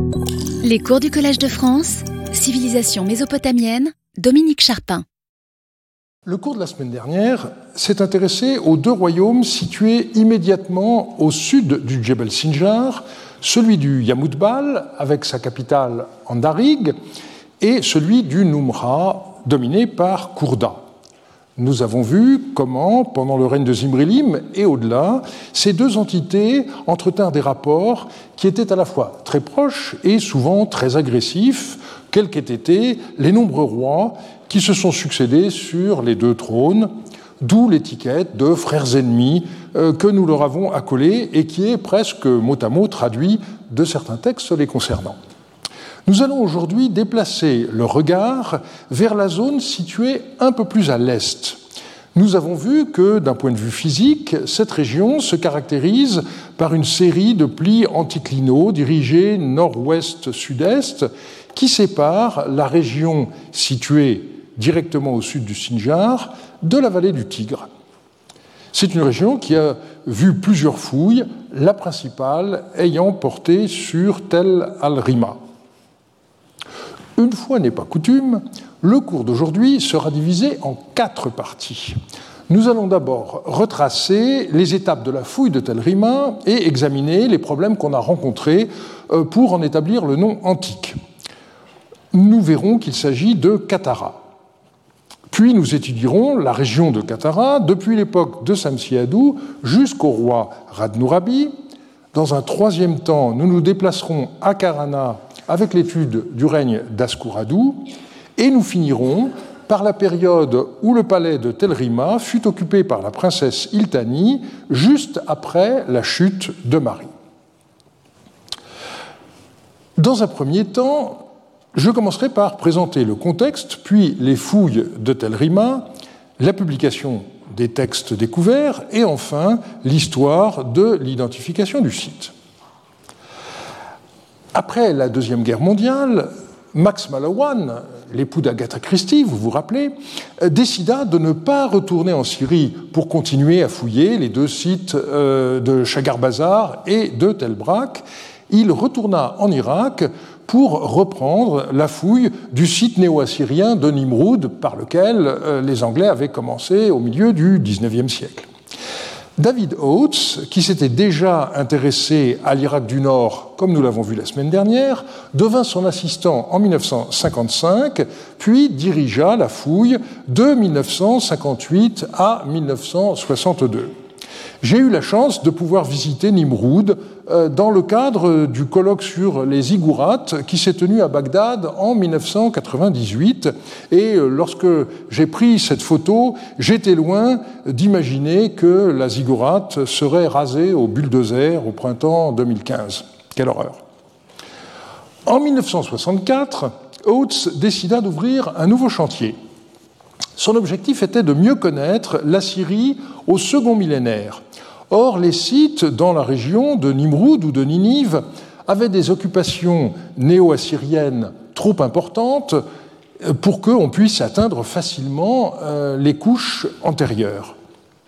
Les cours du Collège de France, civilisation mésopotamienne, Dominique Charpin. Le cours de la semaine dernière s'est intéressé aux deux royaumes situés immédiatement au sud du Djebel Sinjar, celui du Yamoutbal, avec sa capitale en Darig, et celui du Numra, dominé par Kourda. Nous avons vu comment, pendant le règne de Zimrilim et au-delà, ces deux entités entretinrent des rapports qui étaient à la fois très proches et souvent très agressifs, quels qu'aient été les nombreux rois qui se sont succédés sur les deux trônes, d'où l'étiquette de frères ennemis que nous leur avons accolée et qui est presque mot à mot traduit de certains textes les concernant. Nous allons aujourd'hui déplacer le regard vers la zone située un peu plus à l'est. Nous avons vu que, d'un point de vue physique, cette région se caractérise par une série de plis anticlinaux dirigés nord-ouest-sud-est qui séparent la région située directement au sud du Sinjar de la vallée du Tigre. C'est une région qui a vu plusieurs fouilles, la principale ayant porté sur Tel al-Rima. Une fois n'est pas coutume, le cours d'aujourd'hui sera divisé en 4 parties. Nous allons d'abord retracer les étapes de la fouille de Tel Rima et examiner les problèmes qu'on a rencontrés pour en établir le nom antique. Nous verrons qu'il s'agit de Katara. Puis nous étudierons la région de Katara depuis l'époque de Samsi-Adou jusqu'au roi Radnurabi. Dans un troisième temps, nous nous déplacerons à Karana avec l'étude du règne d'Askur-Adou, et nous finirons par la période où le palais de Tel Rima fut occupé par la princesse Iltani, juste après la chute de Marie. Dans un premier temps, je commencerai par présenter le contexte, puis les fouilles de Tel Rima, la publication des textes découverts, et enfin l'histoire de l'identification du site. Après la Deuxième Guerre mondiale, Max Mallowan, l'époux d'Agatha Christie, vous vous rappelez, décida de ne pas retourner en Syrie pour continuer à fouiller les deux sites de Chagar Bazar et de Tel Brak. Il retourna en Irak pour reprendre la fouille du site néo-assyrien de Nimroud, par lequel les Anglais avaient commencé au milieu du XIXe siècle. David Oates, qui s'était déjà intéressé à l'Irak du Nord, comme nous l'avons vu la semaine dernière, devint son assistant en 1955, puis dirigea la fouille de 1958 à 1962. J'ai eu la chance de pouvoir visiter Nimroud dans le cadre du colloque sur les ziggourats qui s'est tenu à Bagdad en 1998. Et lorsque j'ai pris cette photo, j'étais loin d'imaginer que la ziggourate serait rasée au bulldozer au printemps 2015. Quelle horreur! En 1964, Oates décida d'ouvrir un nouveau chantier. Son objectif était de mieux connaître la Syrie au second millénaire. Or, les sites dans la région de Nimroud ou de Ninive avaient des occupations néo-assyriennes trop importantes pour qu'on puisse atteindre facilement les couches antérieures.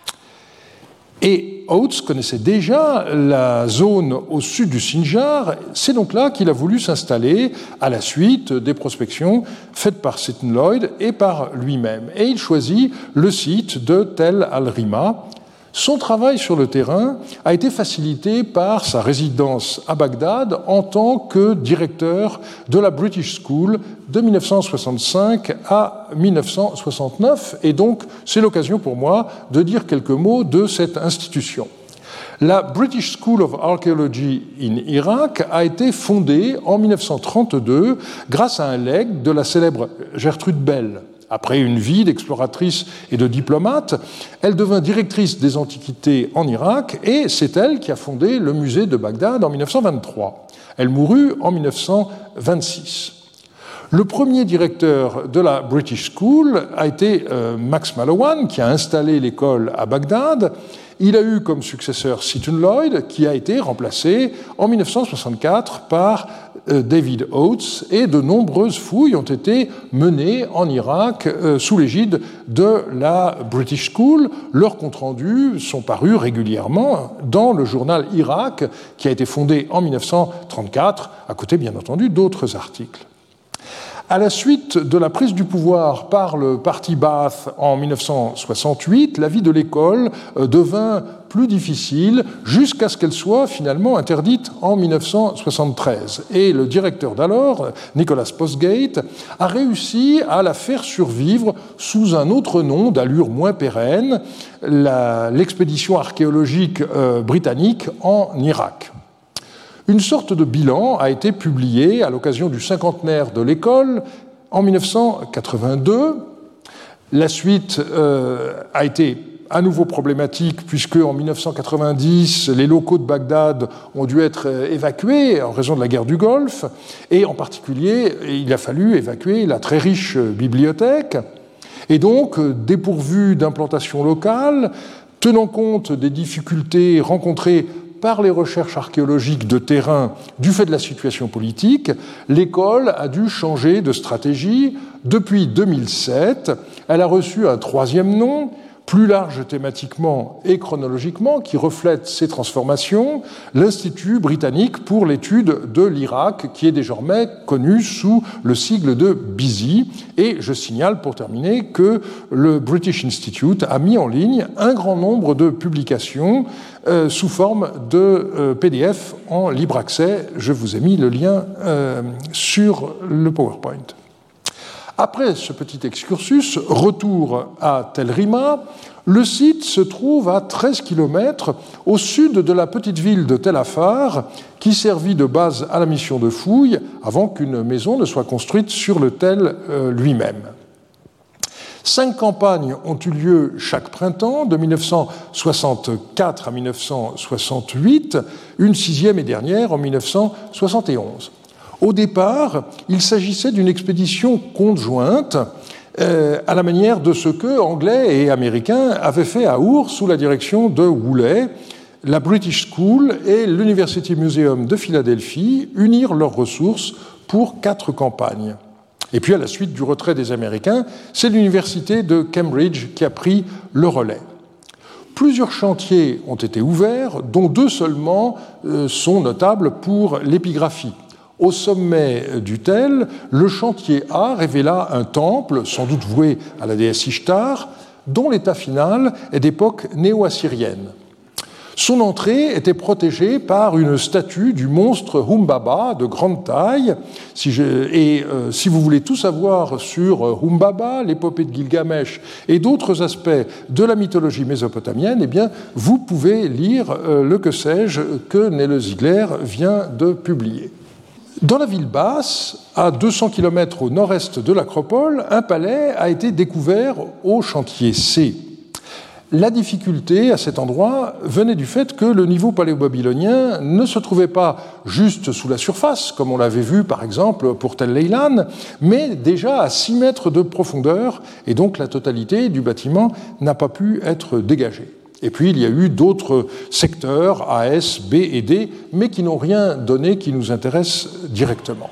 Et Oates connaissait déjà la zone au sud du Sinjar, c'est donc là qu'il a voulu s'installer à la suite des prospections faites par Seton Lloyd et par lui-même. Et il choisit le site de Tel al-Rima. Son travail sur le terrain a été facilité par sa résidence à Bagdad en tant que directeur de la British School de 1965 à 1969. Et donc, c'est l'occasion pour moi de dire quelques mots de cette institution. La British School of Archaeology in Iraq a été fondée en 1932 grâce à un legs de la célèbre Gertrude Bell. Après une vie d'exploratrice et de diplomate, elle devint directrice des antiquités en Irak et c'est elle qui a fondé le musée de Bagdad en 1923. Elle mourut en 1926. Le premier directeur de la British School a été Max Mallowan, qui a installé l'école à Bagdad. Il a eu comme successeur Seton Lloyd, qui a été remplacé en 1964 par David Oates, et de nombreuses fouilles ont été menées en Irak sous l'égide de la British School. Leurs comptes rendus sont parus régulièrement dans le journal Irak, qui a été fondé en 1934, à côté bien entendu d'autres articles. À la suite de la prise du pouvoir par le parti Ba'ath en 1968, la vie de l'école devint plus difficile jusqu'à ce qu'elle soit finalement interdite en 1973. Et le directeur d'alors, Nicholas Postgate, a réussi à la faire survivre sous un autre nom d'allure moins pérenne, l'expédition archéologique britannique en Irak. Une sorte de bilan a été publié à l'occasion du cinquantenaire de l'école en 1982. La suite a été à nouveau problématique puisque en 1990, les locaux de Bagdad ont dû être évacués en raison de la guerre du Golfe, et en particulier, il a fallu évacuer la très riche bibliothèque. Et donc, dépourvu d'implantation locale, tenant compte des difficultés rencontrées par les recherches archéologiques de terrain du fait de la situation politique, l'école a dû changer de stratégie. Depuis 2007, elle a reçu un troisième nom, plus large thématiquement et chronologiquement, qui reflète ces transformations, l'Institut britannique pour l'étude de l'Irak, qui est désormais connu sous le sigle de BISI. Et je signale pour terminer que le British Institute a mis en ligne un grand nombre de publications sous forme de PDF en libre accès. Je vous ai mis le lien sur le PowerPoint. Après ce petit excursus, retour à Tel Rima. Le site se trouve à 13 km au sud de la petite ville de Tel Afar, qui servit de base à la mission de fouilles avant qu'une maison ne soit construite sur le tel lui-même. 5 campagnes ont eu lieu chaque printemps, de 1964 à 1968, une 6e et dernière en 1971. Au départ, il s'agissait d'une expédition conjointe à la manière de ce que Anglais et Américains avaient fait à Our sous la direction de Woolley. La British School et l'University Museum de Philadelphie unirent leurs ressources pour 4 campagnes. Et puis, à la suite du retrait des Américains, c'est l'Université de Cambridge qui a pris le relais. Plusieurs chantiers ont été ouverts, dont 2 seulement sont notables pour l'épigraphie. Au sommet du tel, le chantier A révéla un temple, sans doute voué à la déesse Ishtar, dont l'état final est d'époque néo-assyrienne. Son entrée était protégée par une statue du monstre Humbaba de grande taille. Si vous voulez tout savoir sur Humbaba, l'épopée de Gilgamesh et d'autres aspects de la mythologie mésopotamienne, eh bien, vous pouvez lire le que sais-je que Nele Ziegler vient de publier. Dans la ville basse, à 200 km au nord-est de l'acropole, un palais a été découvert au chantier C. La difficulté à cet endroit venait du fait que le niveau paléo-babylonien ne se trouvait pas juste sous la surface, comme on l'avait vu par exemple pour Tel Leilan, mais déjà à 6 mètres de profondeur, et donc la totalité du bâtiment n'a pas pu être dégagée. Et puis il y a eu d'autres secteurs, A, S, B et D, mais qui n'ont rien donné qui nous intéresse directement.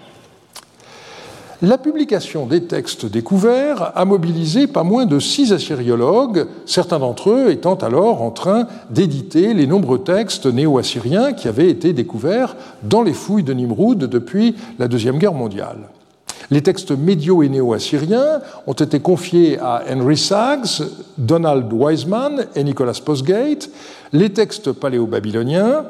La publication des textes découverts a mobilisé pas moins de 6 assyriologues, certains d'entre eux étant alors en train d'éditer les nombreux textes néo-assyriens qui avaient été découverts dans les fouilles de Nimroud depuis la Deuxième Guerre mondiale. Les textes médio- et néo-assyriens ont été confiés à Henry Sachs, Donald Wiseman et Nicholas Postgate, les textes paléo-babyloniens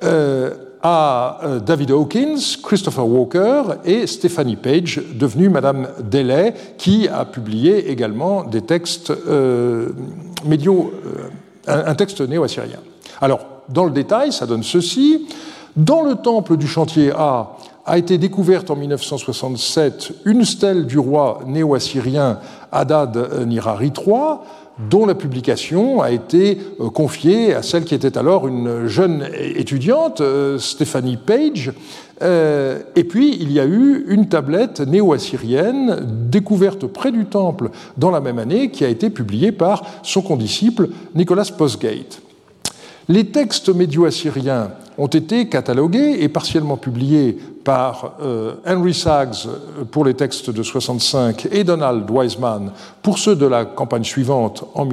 à David Hawkins, Christopher Walker et Stephanie Page, devenue Madame Delay, qui a publié également des textes un texte néo-assyrien. Alors, dans le détail, ça donne ceci. Dans le temple du chantier a été découverte en 1967 une stèle du roi néo-assyrien Hadad Nirari III, dont la publication a été confiée à celle qui était alors une jeune étudiante, Stephanie Page. Et puis, il y a eu une tablette néo-assyrienne découverte près du temple dans la même année, qui a été publiée par son condisciple Nicholas Postgate. Les textes médio-assyriens ont été catalogués et partiellement publiés par Henry Sachs pour les textes de 65 et Donald Wiseman pour ceux de la campagne suivante en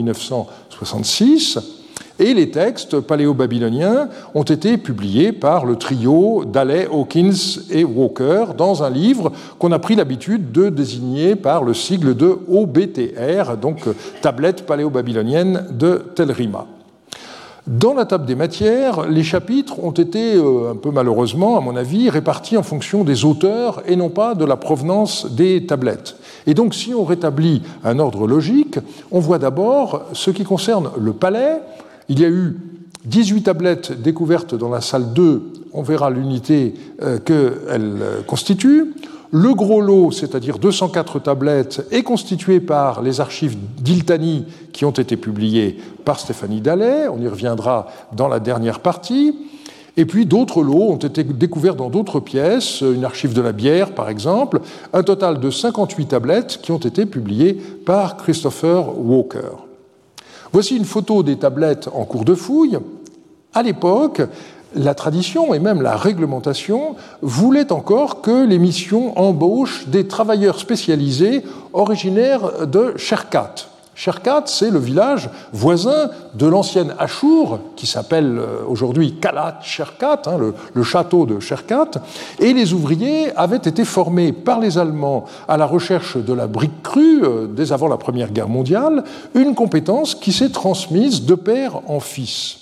1966. Et les textes paléo-babyloniens ont été publiés par le trio Dalley, Hawkins et Walker dans un livre qu'on a pris l'habitude de désigner par le sigle de OBTR, donc Tablette paléo-babylonienne de Tel Rima. Dans la table des matières, les chapitres ont été, un peu malheureusement, à mon avis, répartis en fonction des auteurs et non pas de la provenance des tablettes. Et donc, si on rétablit un ordre logique, on voit d'abord ce qui concerne le palais. Il y a eu 18 tablettes découvertes dans la salle 2, on verra l'unité qu'elle constitue. Le gros lot, c'est-à-dire 204 tablettes, est constitué par les archives d'Iltani qui ont été publiées par Stéphanie Dalley, on y reviendra dans la dernière partie. Et puis d'autres lots ont été découverts dans d'autres pièces, une archive de la bière par exemple, un total de 58 tablettes qui ont été publiées par Christopher Walker. Voici une photo des tablettes en cours de fouille. À l'époque, la tradition et même la réglementation voulaient encore que les missions embauchent des travailleurs spécialisés originaires de Sherkat. Sherkat, c'est le village voisin de l'ancienne Achour, qui s'appelle aujourd'hui Kalat Sherkat, le château de Sherkat, et les ouvriers avaient été formés par les Allemands à la recherche de la brique crue dès avant la Première Guerre mondiale, une compétence qui s'est transmise de père en fils.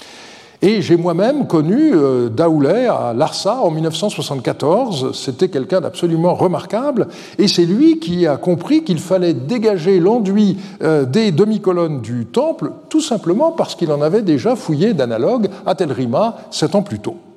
Et j'ai moi-même connu Daoulay à Larsa en 1974. C'était quelqu'un d'absolument remarquable. Et c'est lui qui a compris qu'il fallait dégager l'enduit des demi-colonnes du temple, tout simplement parce qu'il en avait déjà fouillé d'analogues à Tel Rima 7 ans plus tôt.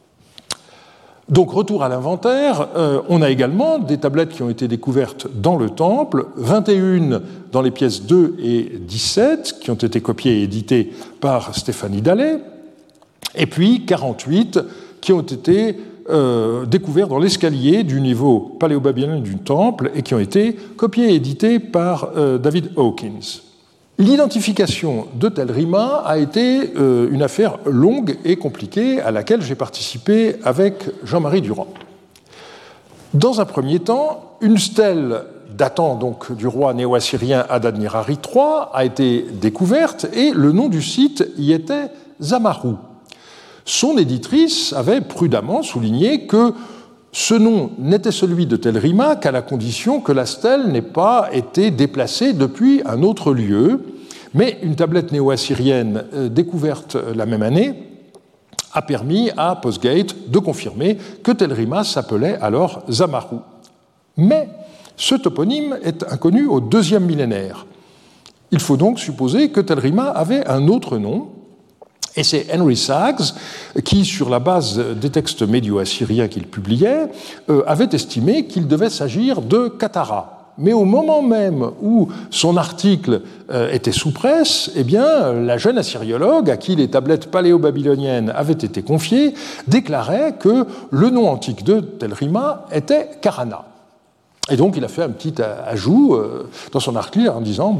Donc, retour à l'inventaire, on a également des tablettes qui ont été découvertes dans le temple, 21 dans les pièces 2 et 17, qui ont été copiées et éditées par Stéphanie Dalley, et puis 48 qui ont été découverts dans l'escalier du niveau paléo-babylonien du temple et qui ont été copiés et édités par David Hawkins. L'identification de Tel Rima a été une affaire longue et compliquée à laquelle j'ai participé avec Jean-Marie Durand. Dans un premier temps, une stèle datant donc du roi néo-assyrien Adad-Nirari III a été découverte et le nom du site y était Zamarou. Son éditrice avait prudemment souligné que ce nom n'était celui de Tel Rima qu'à la condition que la stèle n'ait pas été déplacée depuis un autre lieu, mais une tablette néo-assyrienne découverte la même année a permis à Postgate de confirmer que Tel Rima s'appelait alors Zamarou. Mais ce toponyme est inconnu au deuxième millénaire. Il faut donc supposer que Tel Rima avait un autre nom. Et c'est Henry Sachs qui, sur la base des textes médio-assyriens qu'il publiait, avait estimé qu'il devait s'agir de Katara. Mais au moment même où son article était sous presse, eh bien, la jeune assyriologue, à qui les tablettes paléo-babyloniennes avaient été confiées, déclarait que le nom antique de Tel Rima était Karana. Et donc, il a fait un petit ajout dans son article en disant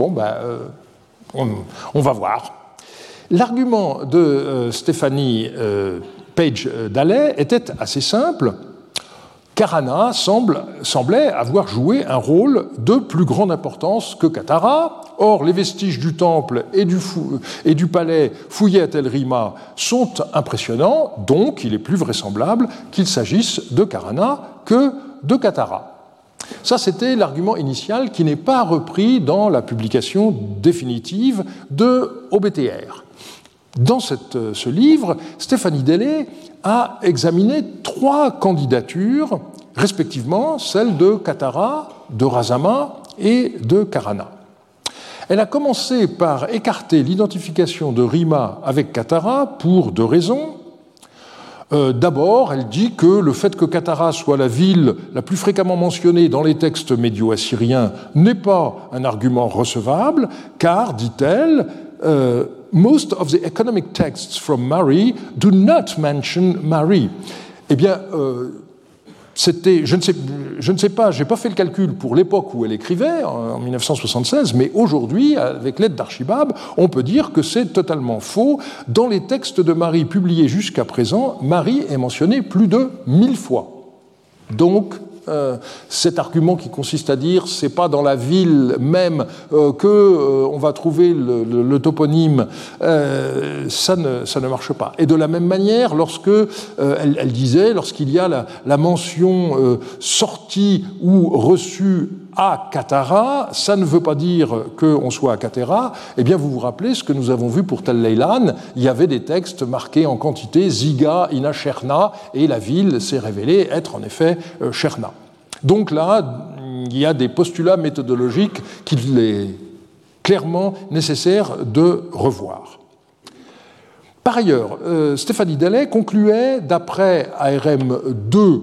on va voir. L'argument de Stéphanie Page Dalley était assez simple. Karana semblait avoir joué un rôle de plus grande importance que Katara. Or, les vestiges du temple et du palais fouillés à Tel Rima sont impressionnants, donc il est plus vraisemblable qu'il s'agisse de Karana que de Katara. Ça, c'était l'argument initial qui n'est pas repris dans la publication définitive de OBTR. Dans ce livre, Stéphanie Dalley a examiné 3 candidatures, respectivement celles de Katara, de Razama et de Karana. Elle a commencé par écarter l'identification de Rima avec Katara pour 2 raisons. D'abord, elle dit que le fait que Katara soit la ville la plus fréquemment mentionnée dans les textes médio-assyriens n'est pas un argument recevable, car, dit-elle, most of the economic texts from Mari do not mention Mari. Eh bien, je ne sais pas, je n'ai pas fait le calcul pour l'époque où elle écrivait, en 1976, mais aujourd'hui, avec l'aide d'Archibald, on peut dire que c'est totalement faux. Dans les textes de Mari publiés jusqu'à présent, Mari est mentionné plus de 1000 fois. Donc, cet argument qui consiste à dire c'est pas dans la ville même qu'on va trouver le toponyme, ça ne marche pas. Et de la même manière, elle disait, lorsqu'il y a la mention sortie ou reçue à Katara, ça ne veut pas dire qu'on soit à Katara. Eh bien, vous vous rappelez ce que nous avons vu pour Tel Leilan, il y avait des textes marqués en quantité Ziga, Ina, Cherna, et la ville s'est révélée être en effet Cherna. Donc là, il y a des postulats méthodologiques qu'il est clairement nécessaire de revoir. Par ailleurs, Stéphanie Dellet concluait, d'après ARM 2,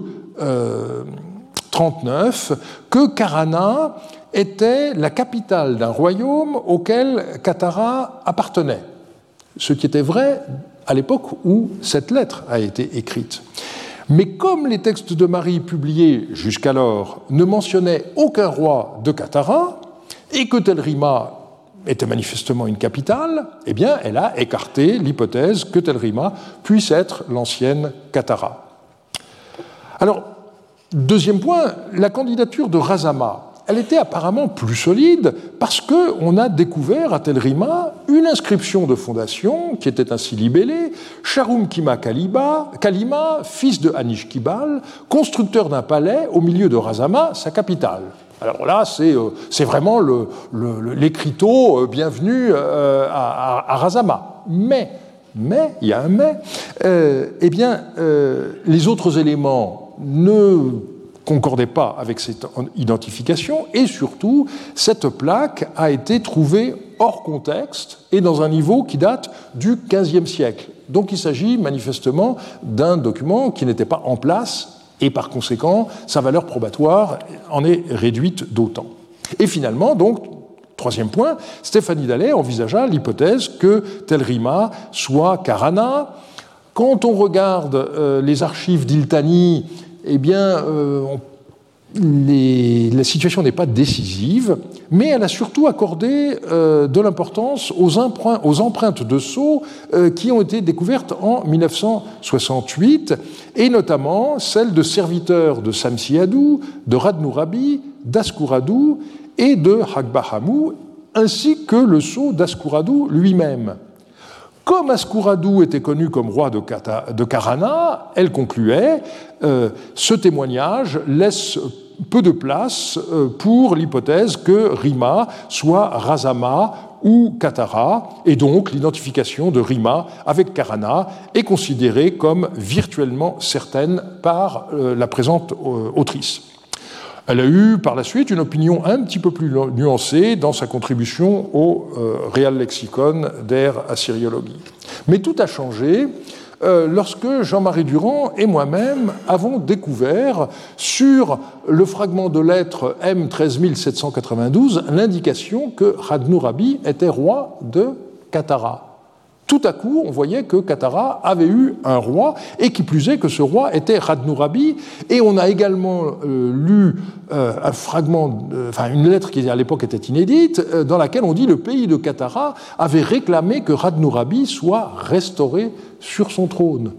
39, que Karana était la capitale d'un royaume auquel Katara appartenait, ce qui était vrai à l'époque où cette lettre a été écrite. Mais comme les textes de Mari publiés jusqu'alors ne mentionnaient aucun roi de Katara, et que Tel Rima était manifestement une capitale, eh bien, elle a écarté l'hypothèse que Tel Rima puisse être l'ancienne Katara. Alors, deuxième point, la candidature de Razama, elle était apparemment plus solide parce qu'on a découvert à Tel Rima une inscription de fondation qui était ainsi libellée « Sharum Kima Kalima, fils de Anish Kibal, constructeur d'un palais au milieu de Razama, sa capitale ». Alors là, c'est vraiment l'écriteau bienvenu à Razama. Mais, il y a un mais, les autres éléments ne concordaient pas avec cette identification, et surtout, cette plaque a été trouvée hors contexte et dans un niveau qui date du XVe siècle. Donc il s'agit manifestement d'un document qui n'était pas en place, et par conséquent, sa valeur probatoire en est réduite d'autant. Et finalement, donc, troisième point, Stéphanie Dellet envisagea l'hypothèse que Tel Rima soit Karana. Quand on regarde les archives d'Iltani, eh bien, la situation n'est pas décisive, mais elle a surtout accordé de l'importance aux empreintes de sceaux qui ont été découvertes en 1968, et notamment celles de serviteurs de Samsiadou, de Radnourabi, d'Askouradou et de Hagbahamou, ainsi que le sceau d'Askouradou lui-même. Comme Askouradou était connu comme roi de Karana, elle concluait ce témoignage laisse peu de place pour l'hypothèse que Rima soit Razama ou Katara, et donc l'identification de Rima avec Karana est considérée comme virtuellement certaine par la présente autrice. Elle a eu par la suite une opinion un petit peu plus nuancée dans sa contribution au Real Lexicon der Assyriologie. Mais tout a changé lorsque Jean-Marie Durand et moi-même avons découvert sur le fragment de lettre M 13792 l'indication que Radnourabi était roi de Katara. Tout à coup, on voyait que Katara avait eu un roi, et qui plus est que ce roi était Radnourabi, et on a également lu un fragment, une lettre qui à l'époque était inédite, dans laquelle on dit que le pays de Katara avait réclamé que Radnourabi soit restauré sur son trône.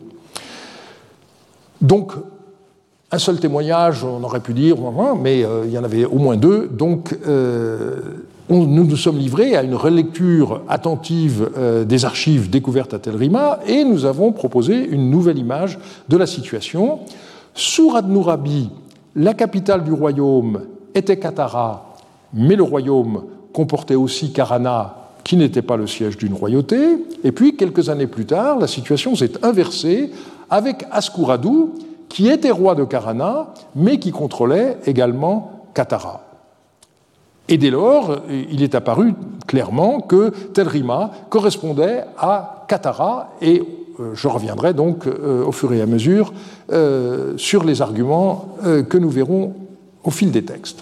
Donc, un seul témoignage, on aurait pu dire, mais il y en avait au moins deux, donc nous nous sommes livrés à une relecture attentive des archives découvertes à Tel Rima, et nous avons proposé une nouvelle image de la situation. Sous Radnourabi, la capitale du royaume était Katara, mais le royaume comportait aussi Karana, qui n'était pas le siège d'une royauté. Et puis, quelques années plus tard, la situation s'est inversée avec Askouradou, qui était roi de Karana, mais qui contrôlait également Katara. Et dès lors, il est apparu clairement que Tel Rima correspondait à Katara, et je reviendrai donc au fur et à mesure sur les arguments que nous verrons au fil des textes.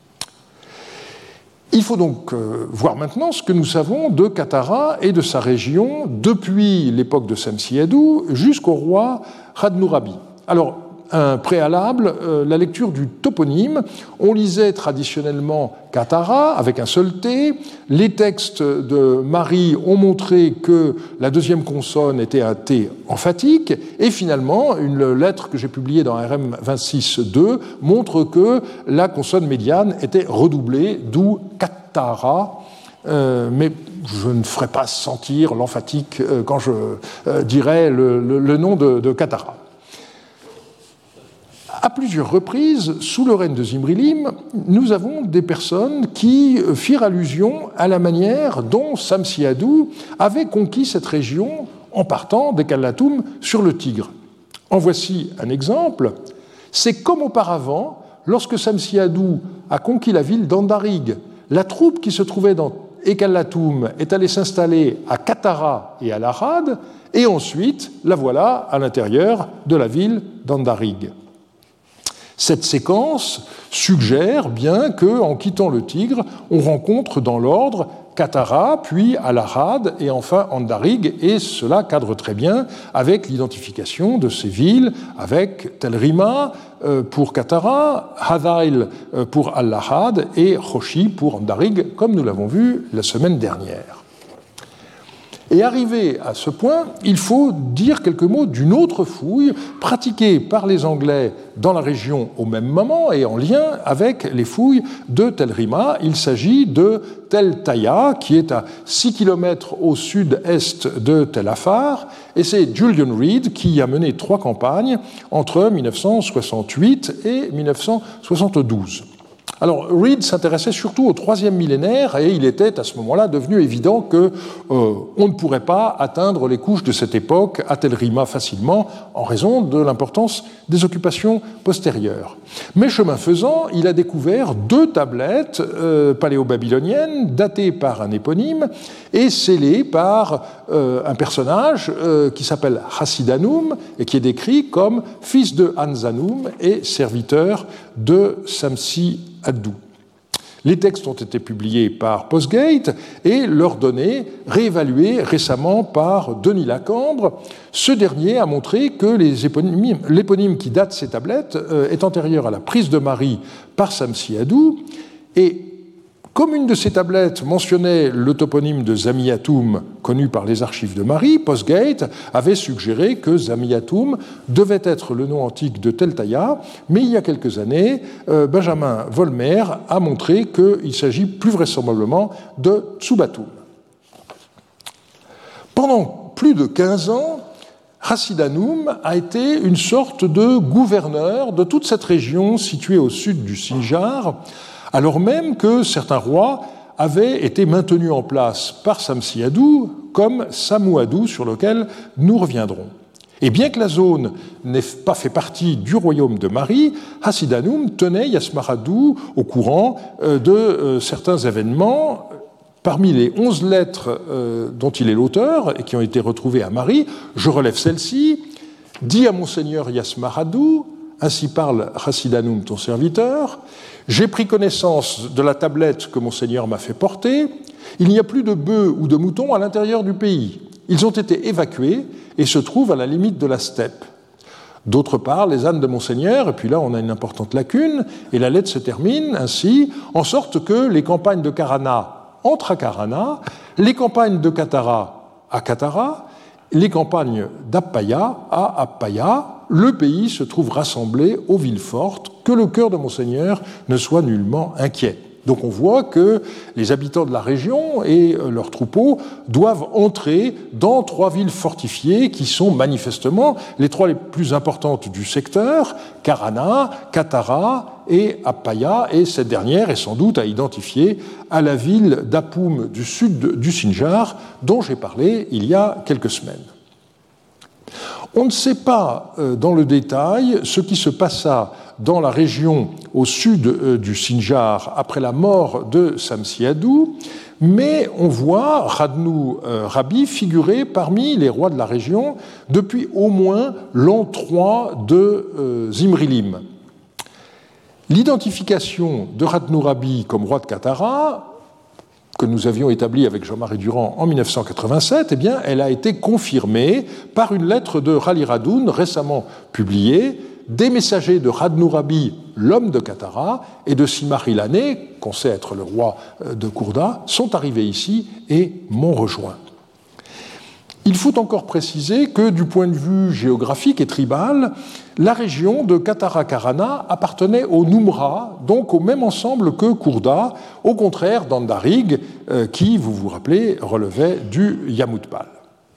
Il faut donc voir maintenant ce que nous savons de Katara et de sa région depuis l'époque de Samsi-Adou jusqu'au roi Hadmurabi. Alors, un préalable, la lecture du toponyme. On lisait traditionnellement Katara avec un seul T. Les textes de Marie ont montré que la deuxième consonne était un T emphatique. Et finalement, une lettre que j'ai publiée dans RM 26.2 montre que la consonne médiane était redoublée, d'où Katara. Mais je ne ferai pas sentir l'emphatique quand je dirai le nom de Katara. À plusieurs reprises, sous le règne de Zimrilim, nous avons des personnes qui firent allusion à la manière dont Samsi-Adou avait conquis cette région en partant d'Ekal-Latoum sur le Tigre. En voici un exemple. C'est comme auparavant, lorsque Samsi-Adou a conquis la ville d'Andarig. La troupe qui se trouvait dans Ekal-Latoum est allée s'installer à Katara et à Larad, et ensuite, la voilà à l'intérieur de la ville d'Andarig. Cette séquence suggère bien qu'en quittant le Tigre, on rencontre dans l'ordre Katara, puis Al-Arad et enfin Andarig, et cela cadre très bien avec l'identification de ces villes, avec Tel Rima pour Katara, Hadail pour Al-Arad et Khoshi pour Andarig, comme nous l'avons vu la semaine dernière. Et arrivé à ce point, il faut dire quelques mots d'une autre fouille pratiquée par les Anglais dans la région au même moment et en lien avec les fouilles de Tel Rima. Il s'agit de Tel Taya, qui est à 6 km au sud-est de Tel Afar, et c'est Julian Reed qui a mené 3 campagnes entre 1968 et 1972. Alors, Reed s'intéressait surtout au 3e millénaire et il était à ce moment-là devenu évident qu'on ne pourrait pas atteindre les couches de cette époque à Tel Rima facilement en raison de l'importance des occupations postérieures. Mais chemin faisant, il a découvert 2 tablettes paléo-babyloniennes datées par un éponyme et scellées par un personnage qui s'appelle Hassidanum et qui est décrit comme fils de Anzanum et serviteur de Samsi-Adou. Les textes ont été publiés par Postgate et leurs données réévaluées récemment par Denis Lacambre. Ce dernier a montré que l'éponyme qui date ces tablettes est antérieur à la prise de Marie par Samsi-Adou. Et comme une de ces tablettes mentionnait le toponyme de Zamiyatoum, connu par les archives de Marie, Postgate avait suggéré que Zamiyatoum devait être le nom antique de Tel Taya, mais il y a quelques années, Benjamin Volmer a montré qu'il s'agit plus vraisemblablement de Tsubatoum. Pendant plus de 15 ans, Hassidanum a été une sorte de gouverneur de toute cette région située au sud du Sinjar, alors même que certains rois avaient été maintenus en place par Samsi-Adou, comme Samu-Adou, sur lequel nous reviendrons. Et bien que la zone n'ait pas fait partie du royaume de Marie, Hassidanum tenait Yasmaradou au courant de certains événements. Parmi les 11 lettres dont il est l'auteur et qui ont été retrouvées à Marie, je relève celle-ci. « Dis à Monseigneur Yasmaradou, ainsi parle Hassidanum ton serviteur, j'ai pris connaissance de la tablette que Monseigneur m'a fait porter. Il n'y a plus de bœufs ou de moutons à l'intérieur du pays. Ils ont été évacués et se trouvent à la limite de la steppe. D'autre part, les ânes de Monseigneur, et puis là on a une importante lacune, et la lettre se termine ainsi, en sorte que les campagnes de Karana entrent à Karana, les campagnes de Katara à Katara, les campagnes d'Appaya à Appaya, le pays se trouve rassemblé aux villes fortes, que le cœur de Monseigneur ne soit nullement inquiet. » Donc on voit que les habitants de la région et leurs troupeaux doivent entrer dans 3 villes fortifiées qui sont manifestement les 3 les plus importantes du secteur, Karana, Katara et Appaya, et cette dernière est sans doute à identifier à la ville d'Apoum du sud du Sinjar, dont j'ai parlé il y a quelques semaines. On ne sait pas dans le détail ce qui se passa dans la région au sud du Sinjar après la mort de Samsiadou, mais on voit Radnou Rabi figurer parmi les rois de la région depuis au moins l'an 3 de Zimrilim. L'identification de Radnou Rabi comme roi de Katara, que nous avions établie avec Jean-Marie Durand en 1987, eh bien, elle a été confirmée par une lettre de Rali Radoun récemment publiée. Des messagers de Radnou Rabi, l'homme de Katara, et de Simar Ilané, qu'on sait être le roi de Kourda, sont arrivés ici et m'ont rejoint. Il faut encore préciser que, du point de vue géographique et tribal, la région de Katara-Karana appartenait au Numra, donc au même ensemble que Kourda, au contraire d'Andarig, qui, vous vous rappelez, relevait du Yamutbal.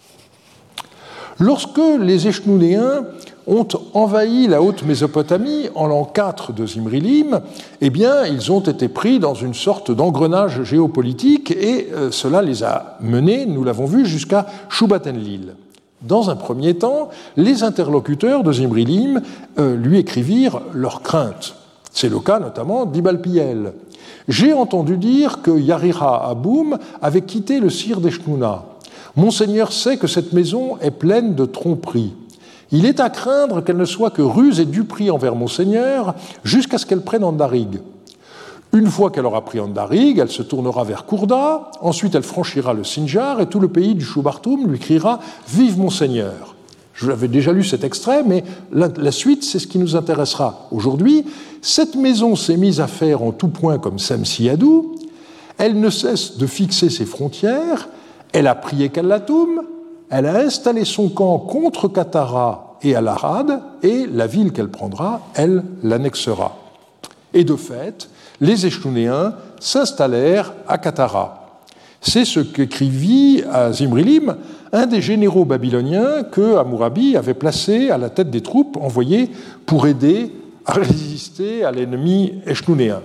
Lorsque les Echnounéens ont envahi la Haute-Mésopotamie en l'an 4 de Zimrilim, eh bien, ils ont été pris dans une sorte d'engrenage géopolitique et cela les a menés, nous l'avons vu, jusqu'à Shubat-Enlil. Dans un premier temps, les interlocuteurs de Zimrilim lui écrivirent leurs craintes. C'est le cas notamment d'Ibalpiel. « J'ai entendu dire que Yarira Aboum avait quitté le sire d'Eshnouna. Monseigneur sait que cette maison est pleine de tromperies. Il est à craindre qu'elle ne soit que ruse et duperie envers Monseigneur jusqu'à ce qu'elle prenne Andarig. Une fois qu'elle aura pris Andarig, elle se tournera vers Kourda, ensuite elle franchira le Sinjar et tout le pays du Shubartum lui criera « Vive Monseigneur !» Je vous avais déjà lu cet extrait, mais la suite, c'est ce qui nous intéressera aujourd'hui. Cette maison s'est mise à faire en tout point comme Samsiadou, elle ne cesse de fixer ses frontières, elle a prié Kallatoum, elle a installé son camp contre Katara et Al-Arad, et la ville qu'elle prendra, elle l'annexera. Et de fait, les Echnounéens s'installèrent à Katara. C'est ce qu'écrivit à Zimrilim un des généraux babyloniens que Hammurabi avait placé à la tête des troupes envoyées pour aider à résister à l'ennemi Echnounéen.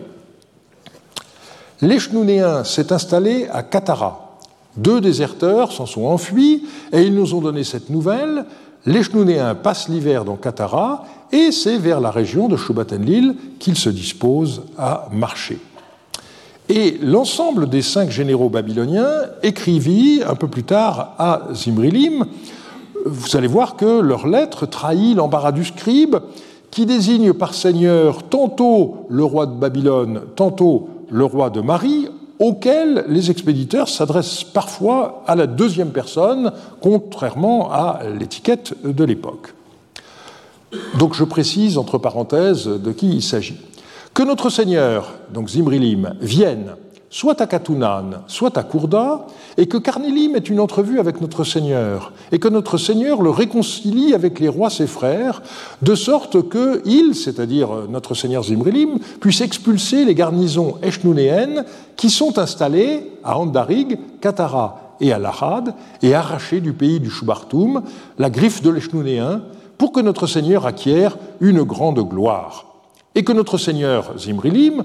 L'Echnounéen s'est installé à Katara. 2 déserteurs s'en sont enfuis et ils nous ont donné cette nouvelle. L'Echnounéen passe l'hiver dans Katara et c'est vers la région de Shubat-Enlil qu'il se dispose à marcher. Et l'ensemble des 5 généraux babyloniens écrivit un peu plus tard à Zimrilim. Vous allez voir que leur lettre trahit l'embarras du scribe qui désigne par seigneur tantôt le roi de Babylone, tantôt le roi de Mari, auquel les expéditeurs s'adressent parfois à la 2e personne, contrairement à l'étiquette de l'époque. Donc je précise, entre parenthèses, de qui il s'agit. Que notre Seigneur, donc Zimrilim, vienne soit à Katunan, soit à Kourda, et que Karnélim ait une entrevue avec notre Seigneur, et que notre Seigneur le réconcilie avec les rois ses frères, de sorte qu'il, c'est-à-dire notre Seigneur Zimrilim, puisse expulser les garnisons echnounéennes qui sont installées à Andarig, Katara et à Al-Arad, et arracher du pays du Shubartum la griffe de l'Echnounéen, pour que notre Seigneur acquiert une grande gloire. Et que notre Seigneur Zimrilim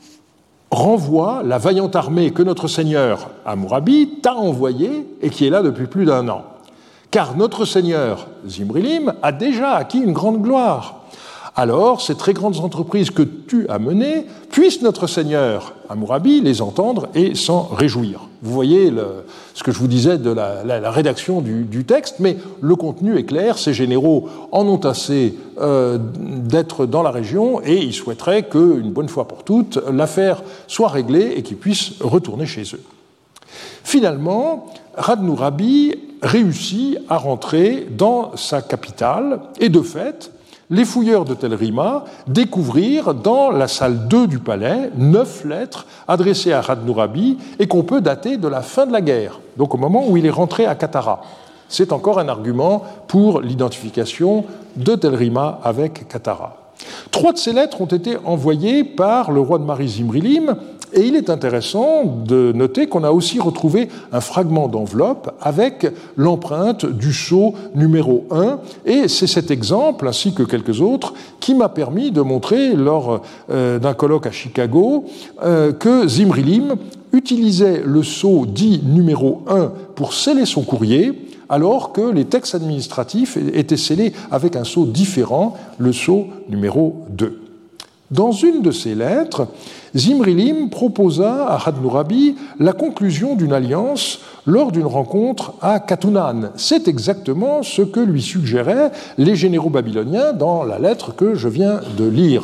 renvoie la vaillante armée que notre Seigneur Hammurabi t'a envoyée et qui est là depuis plus d'1 an. Car notre Seigneur Zimrilim a déjà acquis une grande gloire. Alors, ces très grandes entreprises que tu as menées, puisse notre Seigneur Hammurabi les entendre et s'en réjouir. Vous voyez ce que je vous disais de la rédaction du texte, mais le contenu est clair, ces généraux en ont assez d'être dans la région et ils souhaiteraient qu'une bonne fois pour toutes, l'affaire soit réglée et qu'ils puissent retourner chez eux. Finalement, Radnou Rabi réussit à rentrer dans sa capitale et de fait, les fouilleurs de Tel Rima découvrirent dans la salle 2 du palais 9 lettres adressées à Radnou Rabi et qu'on peut dater de la fin de la guerre, donc au moment où il est rentré à Katara. C'est encore un argument pour l'identification de Tel Rima avec Katara. 3 de ces lettres ont été envoyées par le roi de Mari Zimrilim, et il est intéressant de noter qu'on a aussi retrouvé un fragment d'enveloppe avec l'empreinte du sceau numéro 1, et c'est cet exemple, ainsi que quelques autres, qui m'a permis de montrer, lors d'un colloque à Chicago, que Zimrilim utilisait le sceau dit numéro 1 pour sceller son courrier, alors que les textes administratifs étaient scellés avec un sceau différent, le sceau numéro 2. Dans une de ses lettres, Zimrilim proposa à Hadmurabi la conclusion d'une alliance lors d'une rencontre à Katunan. C'est exactement ce que lui suggéraient les généraux babyloniens dans la lettre que je viens de lire.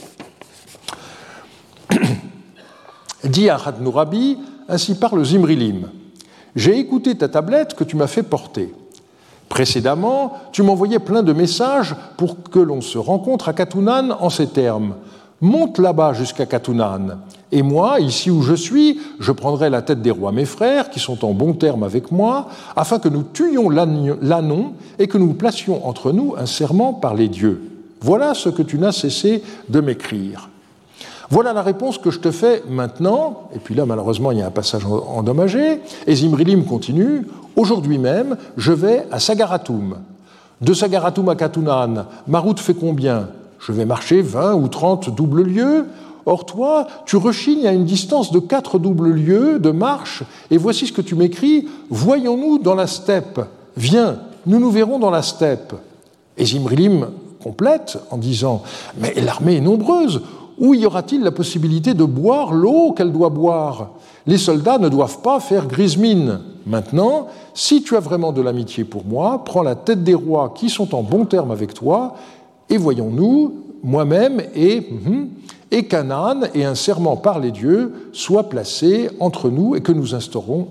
Dit à Hadmurabi, ainsi parle Zimrilim, « J'ai écouté ta tablette que tu m'as fait porter. Précédemment, tu m'envoyais plein de messages pour que l'on se rencontre à Katunan en ces termes. Monte là-bas jusqu'à Katunan. Et moi, ici où je suis, je prendrai la tête des rois mes frères, qui sont en bons termes avec moi, afin que nous tuions l'Anon et que nous placions entre nous un serment par les dieux. Voilà ce que tu n'as cessé de m'écrire. Voilà la réponse que je te fais maintenant. » Et puis là, malheureusement, il y a un passage endommagé. Et Zimrilim continue. « Aujourd'hui même, je vais à Sagaratum. De Sagaratum à Katunan, ma route fait combien ? Je vais marcher 20 ou 30 doubles lieues. Or toi, tu rechignes à une distance de 4 doubles lieues de marche. Et voici ce que tu m'écris. Voyons-nous dans la steppe. Viens, nous nous verrons dans la steppe. » Et Zimrilim complète en disant « Mais l'armée est nombreuse. Où y aura-t-il la possibilité de boire l'eau qu'elle doit boire ? Les soldats ne doivent pas faire grise mine. Maintenant, si tu as vraiment de l'amitié pour moi, prends la tête des rois qui sont en bons termes avec toi, et voyons-nous, moi-même et Canaan, et un serment par les dieux soient placés entre nous et que nous instaurions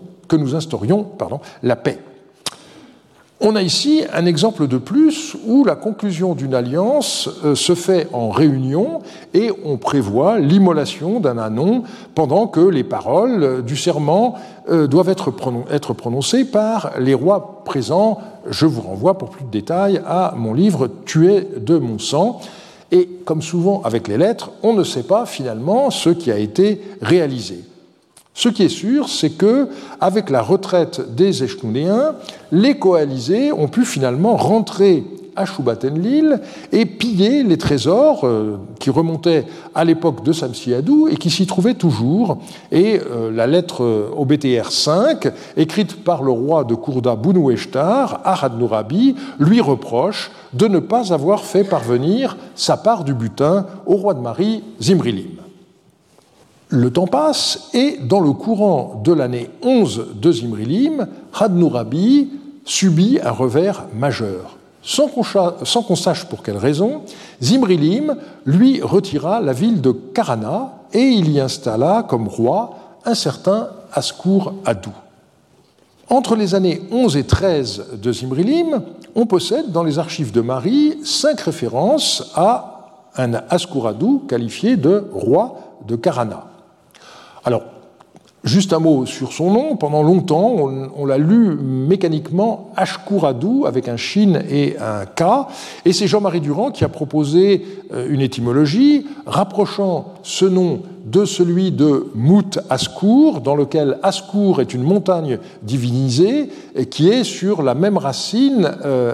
la paix. » On a ici un exemple de plus où la conclusion d'une alliance se fait en réunion et on prévoit l'immolation d'un Anon pendant que les paroles du serment doivent être prononcées par les rois présents. Je vous renvoie pour plus de détails à mon livre « Tu es de mon sang ». Et comme souvent avec les lettres, on ne sait pas finalement ce qui a été réalisé. Ce qui est sûr, c'est que, avec la retraite des Eshkounéens, les coalisés ont pu finalement rentrer à Shubat-Enlil et piller les trésors qui remontaient à l'époque de Samsi-Adou et qui s'y trouvaient toujours. Et la lettre au BTR 5, écrite par le roi de Kourda Bounou-Eshtar à Hadmurabi, lui reproche de ne pas avoir fait parvenir sa part du butin au roi de Mari, Zimrilim. Le temps passe et, dans le courant de l'année 11 de Zimrilim, Hadmurabi subit un revers majeur. Sans qu'on sache pour quelle raison, Zimrilim lui retira la ville de Karana et il y installa comme roi un certain Askur-Adou. Entre les années 11 et 13 de Zimrilim, on possède dans les archives de Mari 5 références à un Askur-Adou qualifié de roi de Karana. Alors, juste un mot sur son nom. Pendant longtemps, on l'a lu mécaniquement Ashkur-Adou avec un shin et un k. Et c'est Jean-Marie Durand qui a proposé une étymologie rapprochant ce nom de celui de Mout Askur, dans lequel Askur est une montagne divinisée et qui est sur la même racine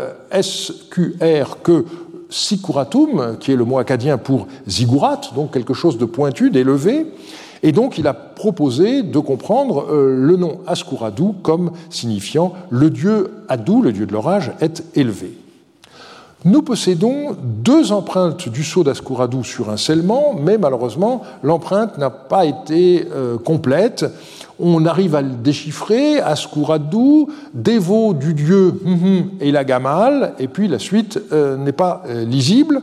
SQR que Sikuratum, qui est le mot akkadien pour ziggurat, donc quelque chose de pointu, d'élevé. Et donc, il a proposé de comprendre le nom Askur-Adou comme signifiant « le dieu Adou, le dieu de l'orage, est élevé ». Nous possédons 2 empreintes du sceau d'Askur-Adou sur un scellement, mais malheureusement, l'empreinte n'a pas été complète. On arrive à le déchiffrer, Askur-Adou, dévot du dieu et la Gamal, et puis la suite n'est pas lisible.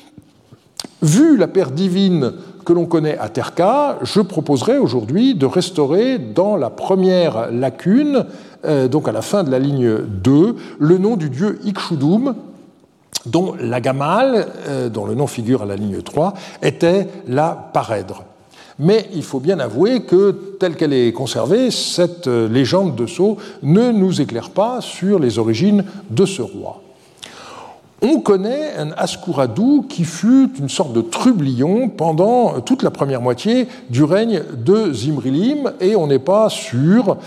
Vu la paire divine que l'on connaît à Terka, je proposerai aujourd'hui de restaurer dans la première lacune, donc à la fin de la ligne 2, le nom du dieu Ikshudum, dont la Gamal, dont le nom figure à la ligne 3, était la parèdre. Mais il faut bien avouer que, telle qu'elle est conservée, cette légende de Sceaux ne nous éclaire pas sur les origines de ce roi. On connaît un Askur-Adou qui fut une sorte de trublion pendant toute la première moitié du règne de Zimrilim, et on n'est pas sûr.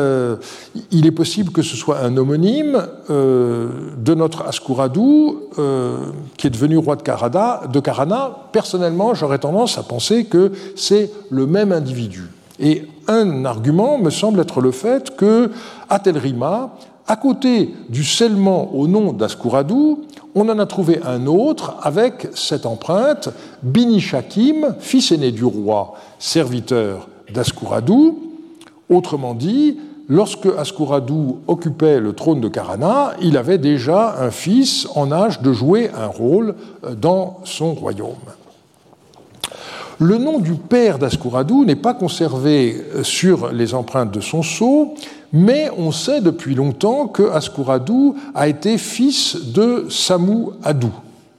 Il est possible que ce soit un homonyme de notre Askur-Adou, qui est devenu roi de Karana. Personnellement, j'aurais tendance à penser que c'est le même individu. Et un argument me semble être le fait que, à Tel Rima, à côté du scellement au nom d'Askur-Adou, on en a trouvé un autre avec cette empreinte, Bini Shakim, fils aîné du roi, serviteur d'Ascouradou. Autrement dit, lorsque Ascouradou occupait le trône de Karana, il avait déjà un fils en âge de jouer un rôle dans son royaume. Le nom du père d'Ascouradou n'est pas conservé sur les empreintes de son sceau, mais on sait depuis longtemps que Ascouradou a été fils de Samou-Adou.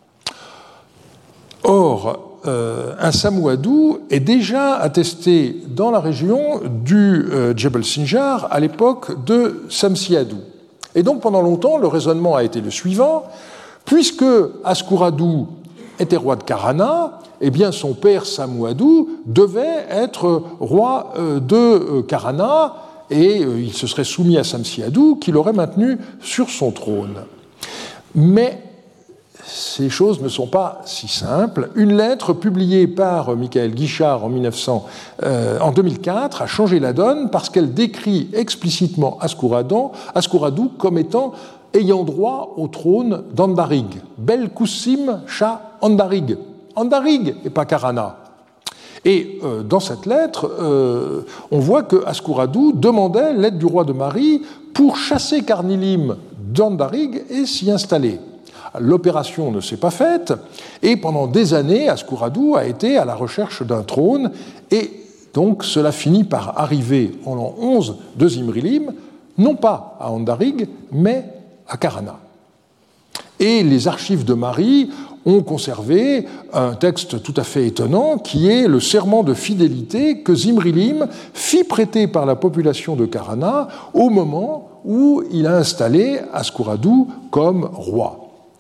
Or, un Samou-Adou est déjà attesté dans la région du Djebel Sinjar à l'époque de Samsi-Adou. Et donc, pendant longtemps, le raisonnement a été le suivant. Puisque Ascouradou était roi de Karana, eh bien son père Samou-Adou devait être roi de Karana et il se serait soumis à Samsi-Adou qui l'aurait maintenu sur son trône. Mais ces choses ne sont pas si simples. Une lettre publiée par Michael Guichard en 2004 a changé la donne parce qu'elle décrit explicitement Ascouradou comme étant ayant droit au trône d'Andarig. Bel Koussim Shah Andarig. Andarig et pas Karana. Et dans cette lettre, on voit que Ascouradou demandait l'aide du roi de Mari pour chasser Karnilim d'Andarig et s'y installer. L'opération ne s'est pas faite, et pendant des années, Ascouradou a été à la recherche d'un trône, et donc cela finit par arriver en l'an 11 de Zimrilim, non pas à Andarig, mais à Karana. Et les archives de Mari ont conservé un texte tout à fait étonnant, qui est le serment de fidélité que Zimrilim fit prêter par la population de Karana au moment où il a installé Ascouradou comme roi.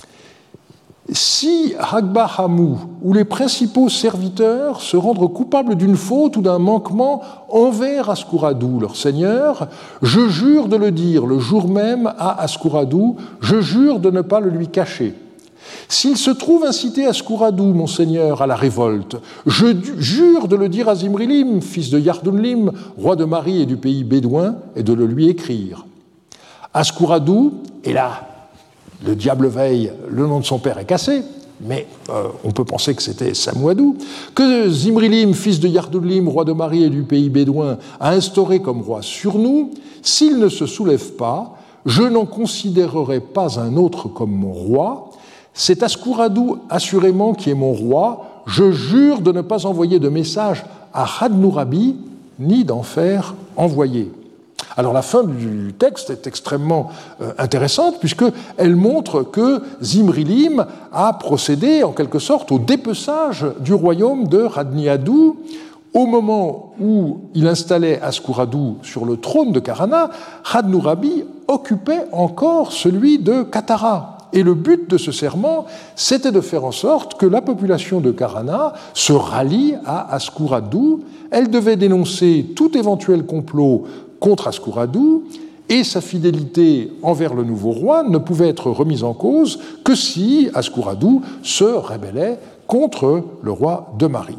Si Hagba Hamou ou les principaux serviteurs se rendent coupables d'une faute ou d'un manquement envers Ascouradou, leur seigneur, je jure de le dire le jour même à Ascouradou, je jure de ne pas le lui cacher. S'il se trouve incité Ascouradou, mon seigneur, à la révolte, je jure de le dire à Zimrilim, fils de Yardunlim, roi de Mari et du pays bédouin, et de le lui écrire. Ascouradou, et là, le diable veille, le nom de son père est cassé, mais on peut penser que c'était Samou-Adou, que Zimrilim, fils de Yardunlim, roi de Mari et du pays bédouin, a instauré comme roi sur nous, s'il ne se soulève pas, je n'en considérerai pas un autre comme mon roi. C'est Ascouradou, assurément, qui est mon roi. Je jure de ne pas envoyer de message à Hadnourabi, ni d'en faire envoyer. Alors la fin du texte est extrêmement intéressante, puisqu'elle montre que Zimrilim a procédé, en quelque sorte, au dépeçage du royaume de Hadni-Adou. Au moment où il installait Ascouradou sur le trône de Karana, Hadnourabi occupait encore celui de Katara. Et le but de ce serment, c'était de faire en sorte que la population de Karana se rallie à Ascouradou. Elle devait dénoncer tout éventuel complot contre Ascouradou, et sa fidélité envers le nouveau roi ne pouvait être remise en cause que si Ascouradou se rébellait contre le roi de Mari.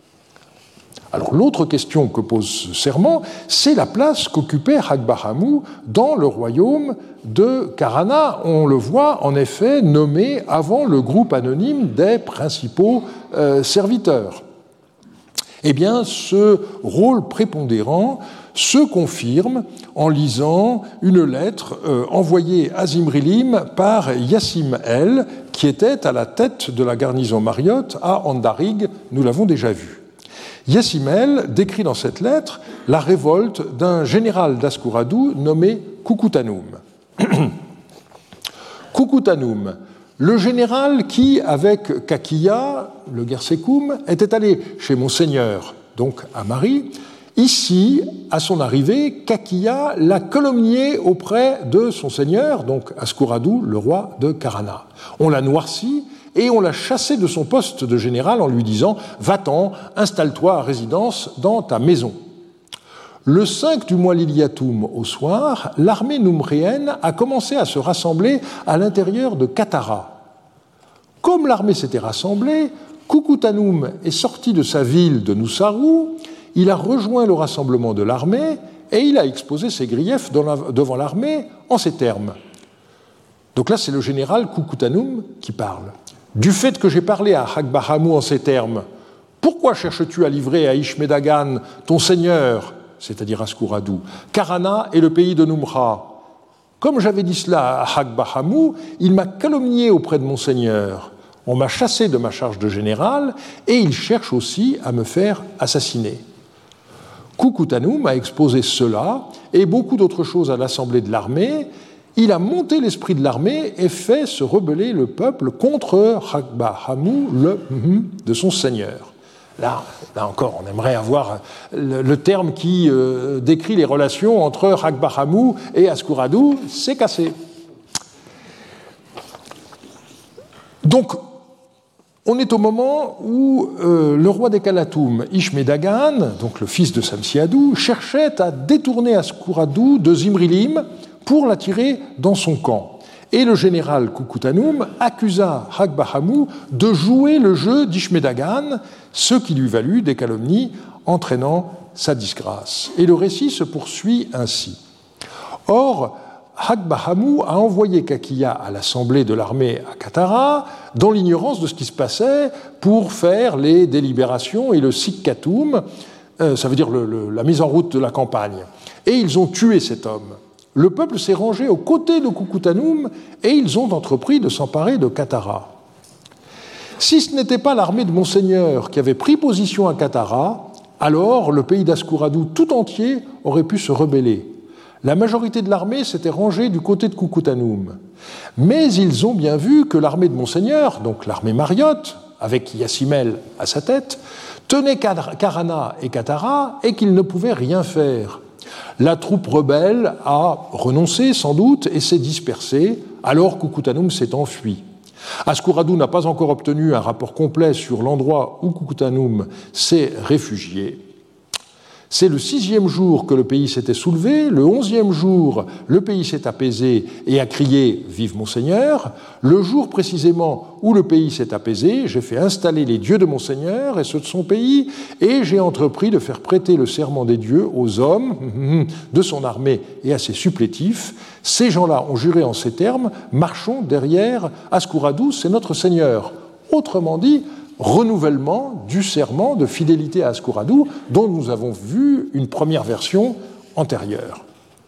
Alors l'autre question que pose ce serment, c'est la place qu'occupait Hagba Hamou dans le royaume de Karana. On le voit en effet nommé avant le groupe anonyme des principaux serviteurs. Eh bien, ce rôle prépondérant se confirme en lisant une lettre envoyée à Zimrilim par Yassim El, qui était à la tête de la garnison mariotte à Andarig, nous l'avons déjà vu. Yassim El décrit dans cette lettre la révolte d'un général d'Ascouradou nommé Kukutanoum. Kukutanoum, le général qui, avec Kakiya, le Gersekoum, était allé chez Monseigneur, donc à Mari. Ici, à son arrivée, Kakiya l'a calomnié auprès de son seigneur, donc Ascouradou, le roi de Karana. On l'a noirci et on l'a chassé de son poste de général en lui disant « Va-t'en, installe-toi à résidence dans ta maison ». Le 5 du mois Liliatoum au soir, l'armée noumrienne a commencé à se rassembler à l'intérieur de Katara. Comme l'armée s'était rassemblée, Kukutanoum est sorti de sa ville de Nusarou, il a rejoint le rassemblement de l'armée et il a exposé ses griefs devant l'armée en ces termes. Donc là, c'est le général Kukutanom qui parle. « Du fait que j'ai parlé à Hak-Bahamou en ces termes, pourquoi cherches-tu à livrer à Ishmedagan, ton seigneur, c'est-à-dire Askuradou, Karana et le pays de Numra? Comme j'avais dit cela à Hak-Bahamou, il m'a calomnié auprès de mon seigneur. On m'a chassé de ma charge de général et il cherche aussi à me faire assassiner. » Kukutanom a exposé cela et beaucoup d'autres choses à l'assemblée de l'armée. Il a monté l'esprit de l'armée et fait se rebeller le peuple contre Hak-Bahamou, de son seigneur. Là encore, on aimerait avoir le terme qui décrit les relations entre Hak-Bahamou et Askuradou. C'est cassé. Donc, on est au moment où le roi des Kalatoum, Ishmedagan, donc le fils de Samsiadou, cherchait à détourner Askuradou de Zimrilim pour l'attirer dans son camp. Et le général Kukutanom accusa Hak-Bahamou de jouer le jeu d'Ishmedagan, ce qui lui valut des calomnies entraînant sa disgrâce. Et le récit se poursuit ainsi. Or, Hak-Bahamou a envoyé Kakiya à l'assemblée de l'armée à Katara, dans l'ignorance de ce qui se passait, pour faire les délibérations et le Sikkatoum, ça veut dire la mise en route de la campagne. Et ils ont tué cet homme. Le peuple s'est rangé aux côtés de Kukutanom et ils ont entrepris de s'emparer de Katara. Si ce n'était pas l'armée de Monseigneur qui avait pris position à Katara, alors le pays d'Askuradou tout entier aurait pu se rebeller. La majorité de l'armée s'était rangée du côté de Kukutanom. Mais ils ont bien vu que l'armée de Monseigneur, donc l'armée mariotte, avec Yassimel à sa tête, tenait Karana et Katara et qu'ils ne pouvaient rien faire. La troupe rebelle a renoncé sans doute et s'est dispersée, alors Kukutanom s'est enfui. Askuradou n'a pas encore obtenu un rapport complet sur l'endroit où Kukutanom s'est réfugié. C'est le 6e jour que le pays s'était soulevé, le 11e jour, le pays s'est apaisé et a crié « Vive Monseigneur !» Le jour précisément où le pays s'est apaisé, j'ai fait installer les dieux de Monseigneur et ceux de son pays, et j'ai entrepris de faire prêter le serment des dieux aux hommes de son armée et à ses supplétifs. Ces gens-là ont juré en ces termes « Marchons derrière Askuradou, c'est notre Seigneur ». Autrement dit, renouvellement du serment de fidélité à Askuradou, dont nous avons vu une première version antérieure.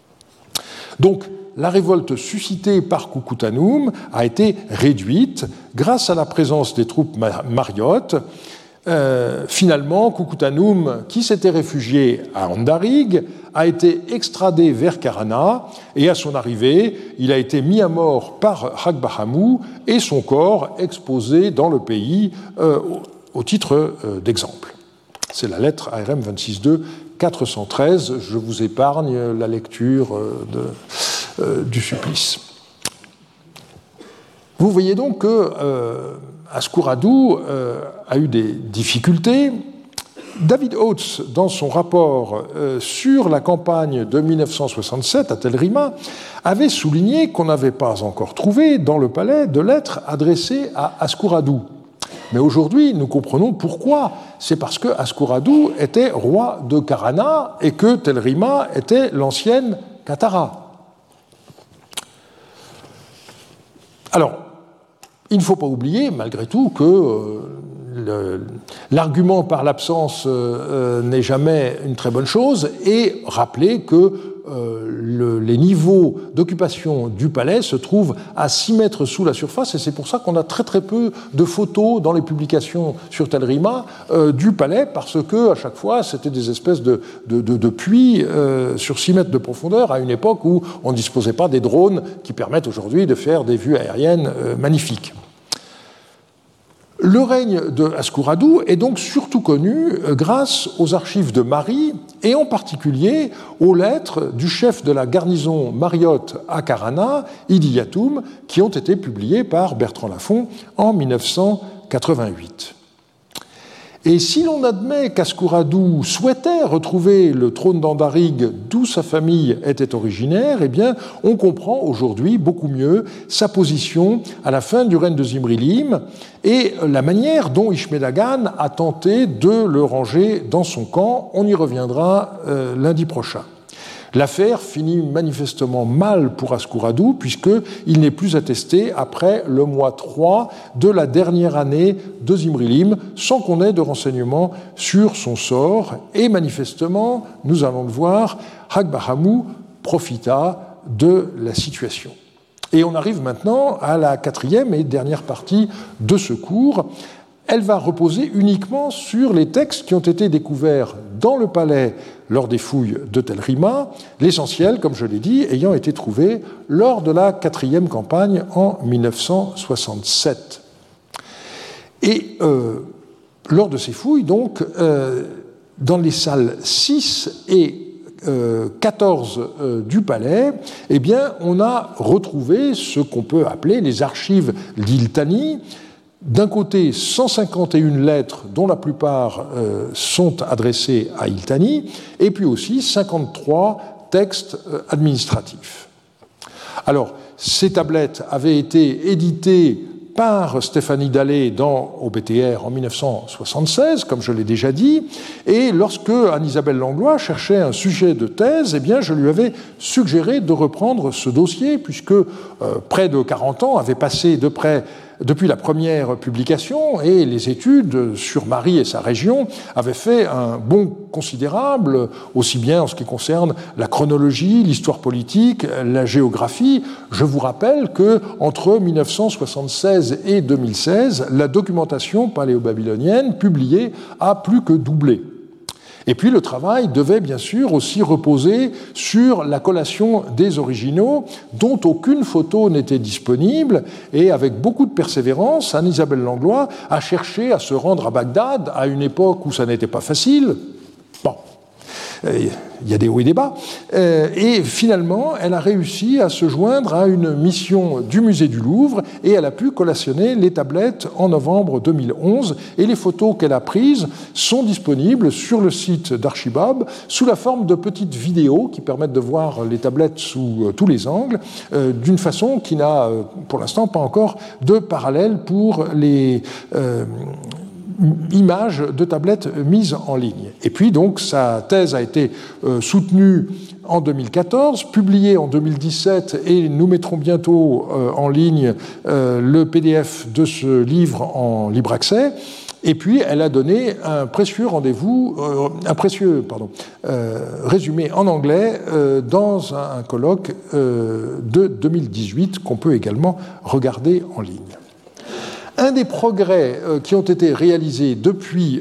Donc, la révolte suscitée par Kukutanom a été réduite grâce à la présence des troupes mariottes. Finalement, Kukutanom, qui s'était réfugié à Andarig, a été extradé vers Karana et à son arrivée, il a été mis à mort par Hak-Bahamou et son corps exposé dans le pays au titre d'exemple. C'est la lettre ARM 26.2 413. Je vous épargne la lecture du supplice. Vous voyez donc que Askuradou a eu des difficultés. David Oates, dans son rapport sur la campagne de 1967 à Tel Rima, avait souligné qu'on n'avait pas encore trouvé dans le palais de lettres adressées à Askuradou. Mais aujourd'hui, nous comprenons pourquoi. C'est parce que Askuradou était roi de Karana et que Tel Rima était l'ancienne Katara. Alors, il ne faut pas oublier, malgré tout, que l'argument par l'absence n'est jamais une très bonne chose, et rappeler que les niveaux d'occupation du palais se trouvent à 6 mètres sous la surface, et c'est pour ça qu'on a très très peu de photos dans les publications sur Tel Rima du palais, parce que à chaque fois c'était des espèces de puits sur 6 mètres de profondeur, à une époque où on ne disposait pas des drones qui permettent aujourd'hui de faire des vues aériennes magnifiques. Le règne de Askuradou est donc surtout connu grâce aux archives de Mari et en particulier aux lettres du chef de la garnison mariotte à Karana, Idiyatoum, qui ont été publiées par Bertrand Lafont en 1988. Et si l'on admet qu'Askuradou souhaitait retrouver le trône d'Andarig d'où sa famille était originaire, eh bien, on comprend aujourd'hui beaucoup mieux sa position à la fin du règne de Zimrilim et la manière dont Ishmedagan a tenté de le ranger dans son camp. On y reviendra lundi prochain. L'affaire finit manifestement mal pour Ascouradou, puisqu'il n'est plus attesté après le mois 3 de la dernière année de Zimrilim, sans qu'on ait de renseignements sur son sort. Et manifestement, nous allons le voir, Hagba-Hamou profita de la situation. Et on arrive maintenant à la quatrième et dernière partie de ce cours. Elle va reposer uniquement sur les textes qui ont été découverts dans le palais lors des fouilles de Tel Rima, l'essentiel, comme je l'ai dit, ayant été trouvé lors de la quatrième campagne en 1967. Et lors de ces fouilles, donc, dans les salles 6 et 14 du palais, eh bien, on a retrouvé ce qu'on peut appeler les archives d'Iltani. D'un côté, 151 lettres, dont la plupart sont adressées à Iltani, et puis aussi 53 textes administratifs. Alors, ces tablettes avaient été éditées par Stéphanie Dallet au BTR en 1976, comme je l'ai déjà dit, et lorsque Anne-Isabelle Langlois cherchait un sujet de thèse, eh bien, je lui avais suggéré de reprendre ce dossier, puisque près de 40 ans avaient passé depuis la première publication, et les études sur Marie et sa région avaient fait un bond considérable, aussi bien en ce qui concerne la chronologie, l'histoire politique, la géographie. Je vous rappelle qu'entre 1976 et 2016, la documentation paléo-babylonienne publiée a plus que doublé. Et puis le travail devait bien sûr aussi reposer sur la collation des originaux, dont aucune photo n'était disponible, et avec beaucoup de persévérance, Anne-Isabelle Langlois a cherché à se rendre à Bagdad à une époque où ça n'était pas facile. Bon, il y a des hauts et des bas. Et finalement, elle a réussi à se joindre à une mission du musée du Louvre et elle a pu collationner les tablettes en novembre 2011. Et les photos qu'elle a prises sont disponibles sur le site d'Archibab sous la forme de petites vidéos qui permettent de voir les tablettes sous tous les angles, d'une façon qui n'a pour l'instant pas encore de parallèle pour les images de tablettes mises en ligne. Et puis donc sa thèse a été soutenue en 2014, publiée en 2017, et nous mettrons bientôt en ligne le PDF de ce livre en libre accès. Et puis elle a donné un précieux résumé en anglais dans un colloque de 2018 qu'on peut également regarder en ligne. Un des progrès qui ont été réalisés depuis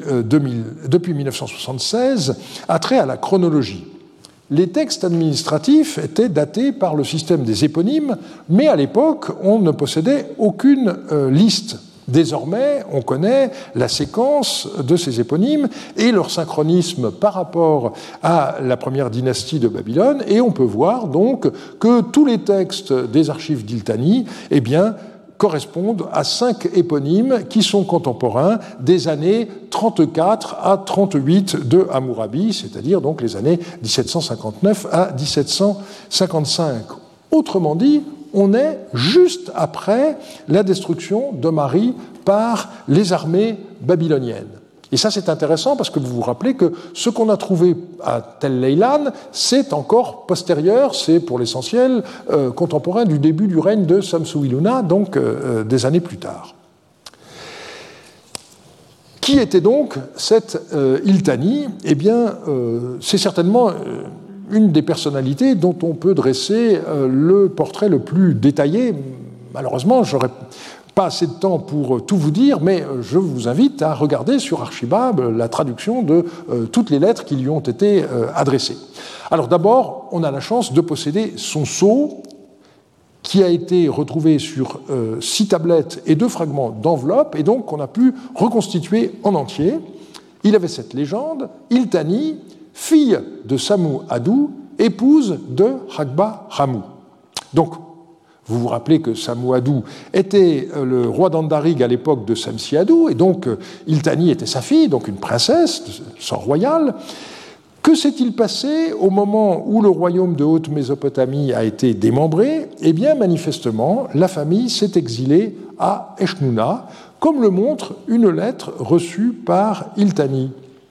1976 a trait à la chronologie. Les textes administratifs étaient datés par le système des éponymes, mais à l'époque, on ne possédait aucune liste. Désormais, on connaît la séquence de ces éponymes et leur synchronisme par rapport à la première dynastie de Babylone, et on peut voir donc que tous les textes des archives d'Iltani, eh bien, correspondent à 5 éponymes qui sont contemporains des années 34 à 38 de Hammurabi, c'est-à-dire donc les années 1759 à 1755. Autrement dit, on est juste après la destruction de Marie par les armées babyloniennes. Et ça, c'est intéressant parce que vous vous rappelez que ce qu'on a trouvé à Tel Leilan, c'est encore postérieur, c'est pour l'essentiel contemporain du début du règne de Samsu-Iluna, donc des années plus tard. Qui était donc cette Iltani ? Eh bien, c'est certainement une des personnalités dont on peut dresser le portrait le plus détaillé. Malheureusement, j'aurais pas assez de temps pour tout vous dire, mais je vous invite à regarder sur Archibab la traduction de toutes les lettres qui lui ont été adressées. Alors d'abord, on a la chance de posséder son sceau, qui a été retrouvé sur 6 tablettes et 2 fragments d'enveloppe, et donc on a pu reconstituer en entier. Il avait cette légende: Iltani, fille de Sammu-Addu, épouse de Hagba-Hamou. Donc, vous vous rappelez que Sammu-Addu était le roi d'Andarig à l'époque de Samsi-Addu, et donc Iltani était sa fille, donc une princesse, sang royal. Que s'est-il passé au moment où le royaume de Haute-Mésopotamie a été démembré ? Eh bien, manifestement, la famille s'est exilée à Eshnouna, comme le montre une lettre reçue par Iltani.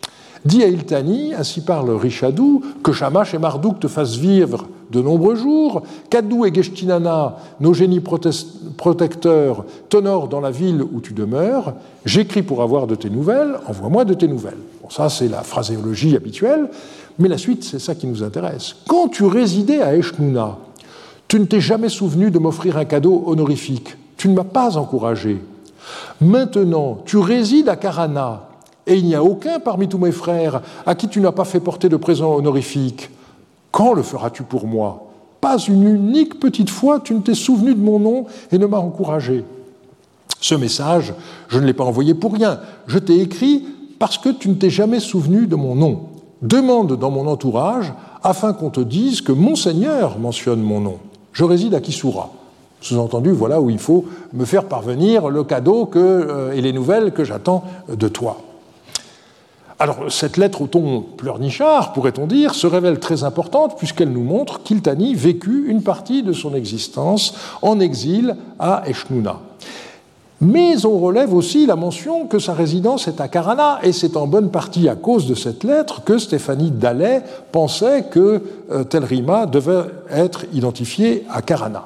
Dis à Iltani, ainsi parle Richadou, que Shamash et Marduk te fassent vivre de nombreux jours, qu'Adou et Geshtinana, nos génies protecteurs, t'honorent dans la ville où tu demeures. J'écris pour avoir de tes nouvelles, envoie-moi de tes nouvelles. Bon, ça, c'est la phraséologie habituelle, mais la suite, c'est ça qui nous intéresse. Quand tu résidais à Eshnouna, tu ne t'es jamais souvenu de m'offrir un cadeau honorifique. Tu ne m'as pas encouragé. Maintenant, tu résides à Karana, et il n'y a aucun parmi tous mes frères à qui tu n'as pas fait porter de présent honorifique. Quand le feras-tu pour moi? Pas une unique petite fois tu ne t'es souvenu de mon nom et ne m'as encouragé. Ce message, je ne l'ai pas envoyé pour rien. Je t'ai écrit parce que tu ne t'es jamais souvenu de mon nom. Demande dans mon entourage afin qu'on te dise que mon Seigneur mentionne mon nom. Je réside à Kisura. Sous-entendu, voilà où il faut me faire parvenir le cadeau et les nouvelles que j'attends de toi. Alors, cette lettre au ton pleurnichard, pourrait-on dire, se révèle très importante puisqu'elle nous montre qu'Iltani vécut une partie de son existence en exil à Eshnouna. Mais on relève aussi la mention que sa résidence est à Karana, et c'est en bonne partie à cause de cette lettre que Stéphanie Dallet pensait que Telrima devait être identifié à Karana.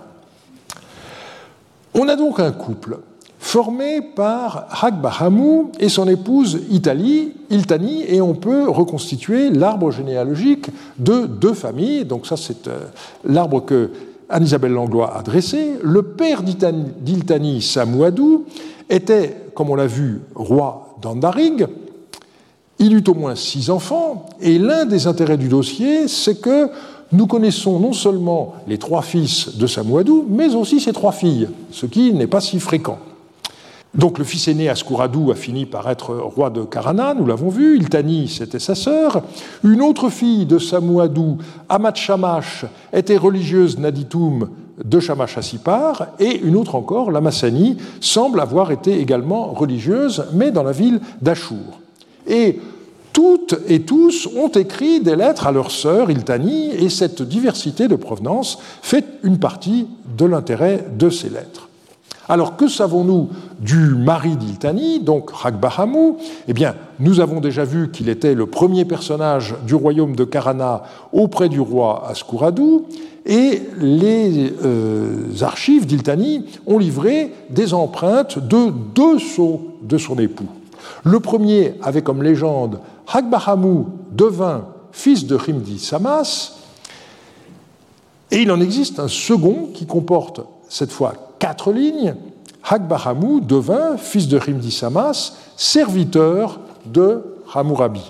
On a donc un couple formé par Hagbahamou et son épouse Iltani, et on peut reconstituer l'arbre généalogique de deux familles. Donc ça, c'est l'arbre que Anne-Isabelle Langlois a dressé. Le père d'Iltani, Samuadou, était, comme on l'a vu, roi d'Andarig. Il eut au moins 6 enfants, et l'un des intérêts du dossier, c'est que nous connaissons non seulement les 3 fils de Samuadou, mais aussi ses 3 filles, ce qui n'est pas si fréquent. Donc le fils aîné Askuradou a fini par être roi de Karana, nous l'avons vu. Iltani, c'était sa sœur. Une autre fille de Samuadou, Amat Shamash, était religieuse Naditum de Shamash Assipar, et une autre encore, la Massani, semble avoir été également religieuse, mais dans la ville d'Achour. Et toutes et tous ont écrit des lettres à leur sœur Iltani, et cette diversité de provenance fait une partie de l'intérêt de ces lettres. Alors, que savons-nous du mari d'Iltani, donc Hagbahamou? Eh bien, nous avons déjà vu qu'il était le premier personnage du royaume de Karana auprès du roi Askuradou, et les archives d'Iltani ont livré des empreintes de 2 sceaux de son époux. Le premier avait comme légende Hagbahamou devint fils de Rimdi Samas, et il en existe un second qui comporte cette fois 4 lignes. Hagbahamou devint, fils de Rimdi Samas, serviteur de Hammurabi.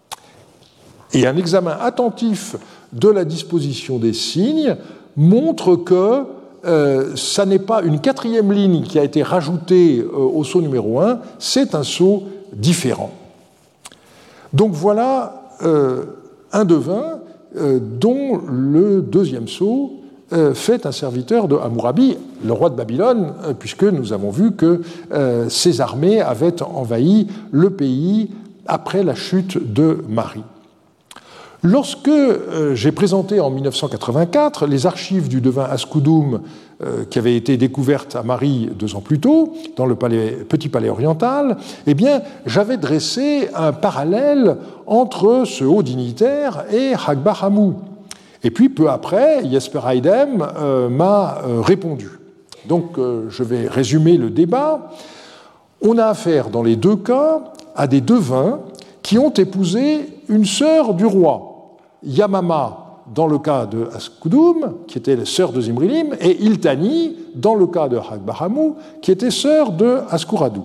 Et un examen attentif de la disposition des signes montre que ça n'est pas une 4e ligne qui a été rajoutée au sceau numéro 1, c'est un sceau différent. Donc voilà un devin dont le 2e sceau fait un serviteur de Hammurabi, le roi de Babylone, puisque nous avons vu que ses armées avaient envahi le pays après la chute de Mari. Lorsque j'ai présenté en 1984 les archives du devin Askoudoum qui avaient été découvertes à Mari 2 ans plus tôt, dans le petit palais oriental, eh bien, j'avais dressé un parallèle entre ce haut dignitaire et Hagbahamou. Et puis, peu après, Jesper Eidem m'a répondu. Donc, je vais résumer le débat. On a affaire, dans les 2 cas, à des devins qui ont épousé une sœur du roi, Yamama, dans le cas de Askoudoum, qui était la sœur de Zimrilim, et Iltani, dans le cas de Hagbahamou, qui était sœur de Askuradou.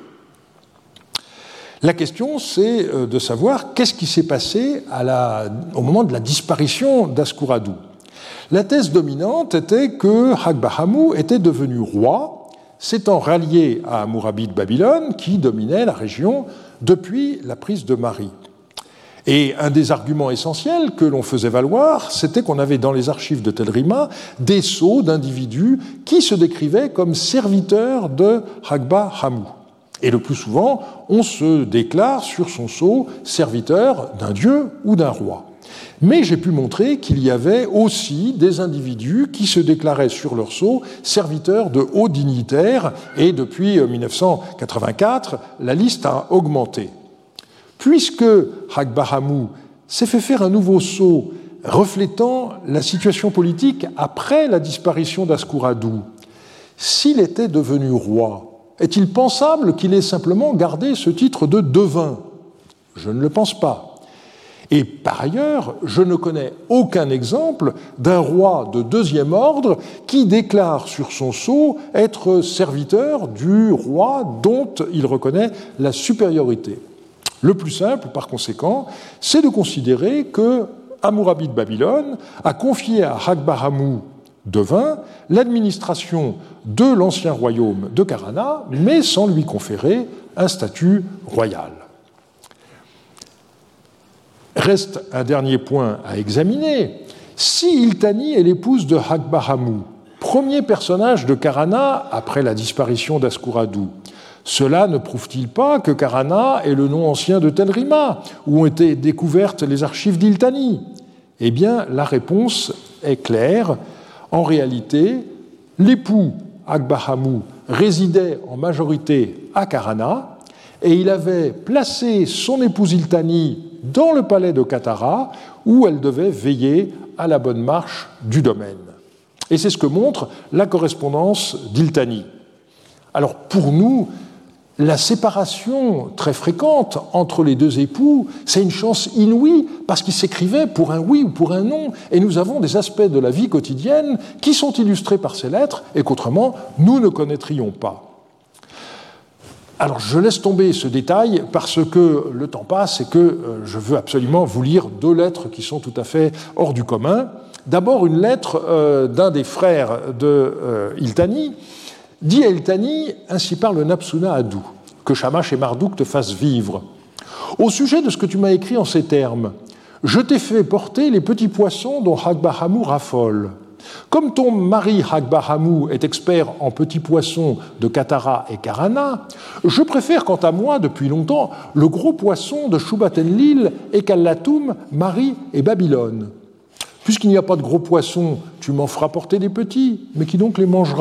La question, c'est de savoir qu'est-ce qui s'est passé au moment de la disparition d'Askuradou. La thèse dominante était que Hagbahamou était devenu roi, s'étant rallié à Hammurabi de Babylone, qui dominait la région depuis la prise de Mari. Et un des arguments essentiels que l'on faisait valoir, c'était qu'on avait dans les archives de Telrima des sceaux d'individus qui se décrivaient comme serviteurs de Hagbahamou. Et le plus souvent, on se déclare sur son sceau serviteur d'un dieu ou d'un roi. Mais j'ai pu montrer qu'il y avait aussi des individus qui se déclaraient sur leur sceau serviteurs de hauts dignitaires, et depuis 1984, la liste a augmenté. puisque Hagbahamou s'est fait faire un nouveau sceau reflétant la situation politique après la disparition d'Ascouradou, s'il était devenu roi, est-il pensable qu'il ait simplement gardé ce titre de devin? Je ne le pense pas. Et par ailleurs, je ne connais aucun exemple d'un roi de deuxième ordre qui déclare sur son sceau être serviteur du roi dont il reconnaît la supériorité. Le plus simple, par conséquent, c'est de considérer que Hammurabi de Babylone a confié à Hagbahamou devint l'administration de l'ancien royaume de Karana, mais sans lui conférer un statut royal. Reste un dernier point à examiner. Si Iltani est l'épouse de Hagbahamou, premier personnage de Karana après la disparition d'Ascouradou, cela ne prouve-t-il pas que Karana est le nom ancien de Tel Rima, où ont été découvertes les archives d'Iltani? Eh bien, la réponse est claire. En réalité, l'époux Hagbahamou résidait en majorité à Karana et il avait placé son épouse Iltani dans le palais de Katara où elle devait veiller à la bonne marche du domaine. Et c'est ce que montre la correspondance d'Iltani. Alors pour nous, la séparation très fréquente entre les deux époux, c'est une chance inouïe parce qu'ils s'écrivaient pour un oui ou pour un non. Et nous avons des aspects de la vie quotidienne qui sont illustrés par ces lettres et qu'autrement nous ne connaîtrions pas. Alors je laisse tomber ce détail parce que le temps passe et que je veux absolument vous lire deux lettres qui sont tout à fait hors du commun. D'abord une lettre d'un des frères de Iltani, dit à Iltani, ainsi parle Napsuna Adou, que Shamash et Marduk te fassent vivre. Au sujet de ce que tu m'as écrit en ces termes, je t'ai fait porter les petits poissons dont Hagbahamou raffole. Comme ton mari Hagbahamou est expert en petits poissons de Katara et Karana, je préfère quant à moi, depuis longtemps, le gros poisson de Shubat-Enlil et Kallatum, Mari et Babylone. Puisqu'il n'y a pas de gros poissons, tu m'en feras porter des petits, mais qui donc les mangera ?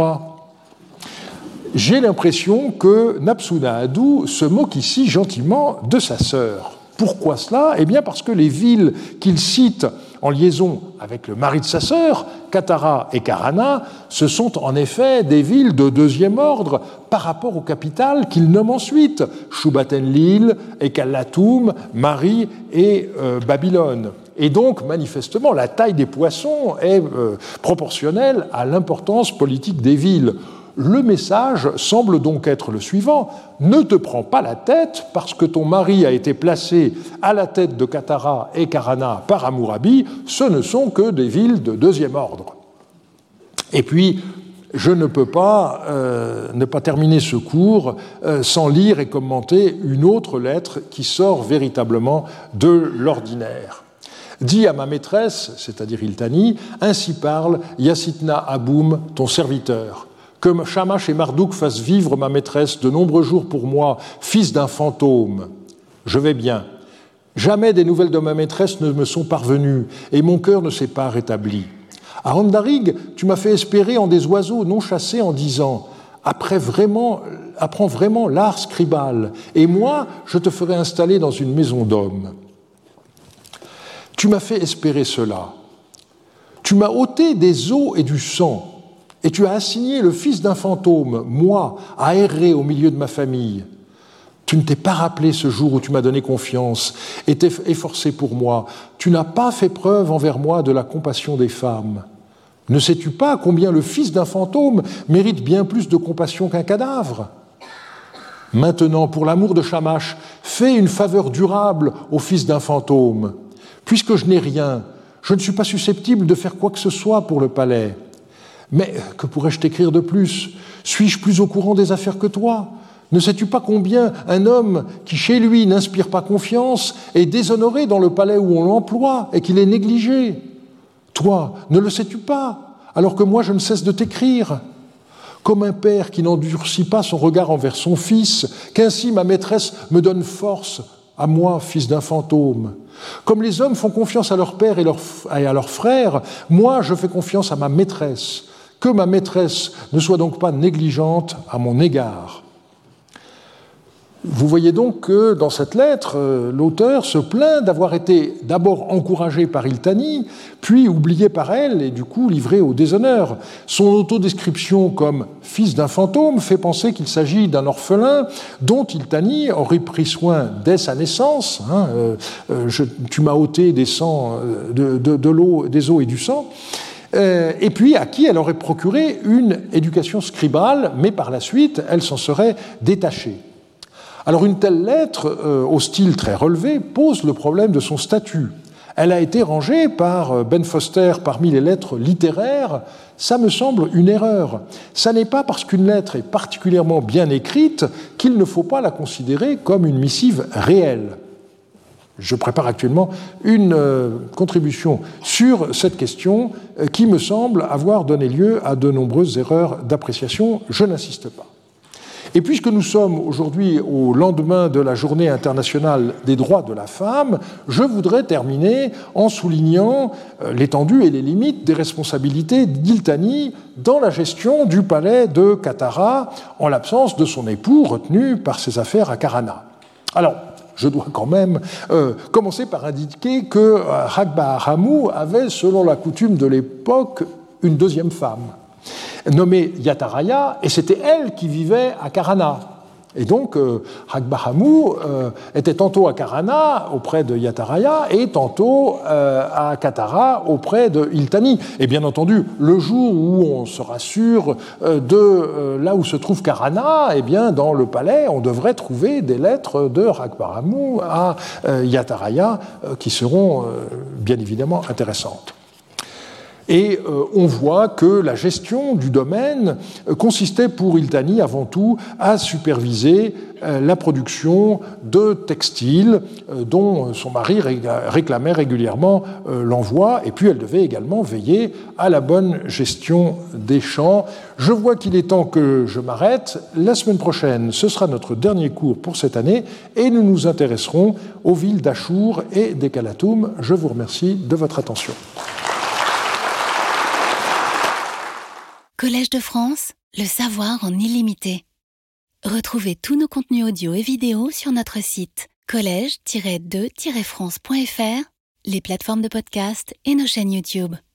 J'ai l'impression que Napsuna Adou se moque ici gentiment de sa sœur. Pourquoi cela ? Eh bien parce que les villes qu'il cite en liaison avec le mari de sa sœur, Katara et Karana, ce sont en effet des villes de deuxième ordre par rapport aux capitales qu'il nomme ensuite, Shubat-Enlil et Kallatum, Mari et Babylone. Et donc, manifestement, la taille des poissons est proportionnelle à l'importance politique des villes. Le message semble donc être le suivant. Ne te prends pas la tête parce que ton mari a été placé à la tête de Katara et Karana par Hammurabi, ce ne sont que des villes de deuxième ordre. Et puis, je ne peux pas ne pas terminer ce cours sans lire et commenter une autre lettre qui sort véritablement de l'ordinaire. Dis à ma maîtresse, c'est-à-dire Iltani, ainsi parle Yassitna Aboum, ton serviteur. Que Shamash et Marduk fassent vivre ma maîtresse de nombreux jours pour moi, fils d'un fantôme. Je vais bien. Jamais des nouvelles de ma maîtresse ne me sont parvenues, et mon cœur ne s'est pas rétabli. À Andarig, tu m'as fait espérer en des oiseaux non chassés en disant « Apprends vraiment l'art scribal, et moi, je te ferai installer dans une maison d'hommes. » Tu m'as fait espérer cela. Tu m'as ôté des os et du sang, et tu as assigné le fils d'un fantôme, moi, à errer au milieu de ma famille. Tu ne t'es pas rappelé ce jour où tu m'as donné confiance et t'es efforcé pour moi. Tu n'as pas fait preuve envers moi de la compassion des femmes. Ne sais-tu pas combien le fils d'un fantôme mérite bien plus de compassion qu'un cadavre ? Maintenant, pour l'amour de Shamash, fais une faveur durable au fils d'un fantôme. Puisque je n'ai rien, je ne suis pas susceptible de faire quoi que ce soit pour le palais. Mais que pourrais-je t'écrire de plus ? Suis-je plus au courant des affaires que toi ? Ne sais-tu pas combien un homme qui, chez lui, n'inspire pas confiance est déshonoré dans le palais où on l'emploie et qu'il est négligé ? Toi, ne le sais-tu pas, alors que moi je ne cesse de t'écrire ? Comme un père qui n'endurcit pas son regard envers son fils, qu'ainsi ma maîtresse me donne force à moi, fils d'un fantôme. Comme les hommes font confiance à leur père et à leurs frères, moi je fais confiance à ma maîtresse. Que ma maîtresse ne soit donc pas négligente à mon égard. Vous voyez donc que dans cette lettre, l'auteur se plaint d'avoir été d'abord encouragé par Iltani, puis oublié par elle et du coup livré au déshonneur. Son autodescription comme fils d'un fantôme fait penser qu'il s'agit d'un orphelin dont Iltani aurait pris soin dès sa naissance. Tu m'as ôté des l'eau, des os et du sang. Et puis à qui elle aurait procuré une éducation scribale, mais par la suite, elle s'en serait détachée. Alors une telle lettre, au style très relevé, pose le problème de son statut. Elle a été rangée par Ben Foster parmi les lettres littéraires. Ça me semble une erreur. Ça n'est pas parce qu'une lettre est particulièrement bien écrite qu'il ne faut pas la considérer comme une missive réelle. Je prépare actuellement une contribution sur cette question qui me semble avoir donné lieu à de nombreuses erreurs d'appréciation. Je n'insiste pas. Et puisque nous sommes aujourd'hui au lendemain de la Journée internationale des droits de la femme, je voudrais terminer en soulignant l'étendue et les limites des responsabilités d'Iltani dans la gestion du palais de Katara, en l'absence de son époux retenu par ses affaires à Karana. Alors, je dois quand même commencer par indiquer que Ragba-Hamu avait, selon la coutume de l'époque, une deuxième femme, nommée Yataraya, et c'était elle qui vivait à Karana. Et donc, Ragba-Hamu était tantôt à Karana, auprès de Yataraya, et tantôt à Katara, auprès de Iltani. Et bien entendu, le jour où on sera sûr de là où se trouve Karana, eh bien, dans le palais, on devrait trouver des lettres de Ragba-Hamu à Yataraya, qui seront bien évidemment intéressantes. Et on voit que la gestion du domaine consistait pour Iltani avant tout à superviser la production de textiles dont son mari réclamait régulièrement l'envoi, et puis elle devait également veiller à la bonne gestion des champs. Je vois qu'il est temps que je m'arrête. La semaine prochaine, ce sera notre dernier cours pour cette année, et nous nous intéresserons aux villes d'Achour et d'Ekalatum. Je vous remercie de votre attention. Collège de France, le savoir en illimité. Retrouvez tous nos contenus audio et vidéo sur notre site collège-2-france.fr, les plateformes de podcast et nos chaînes YouTube.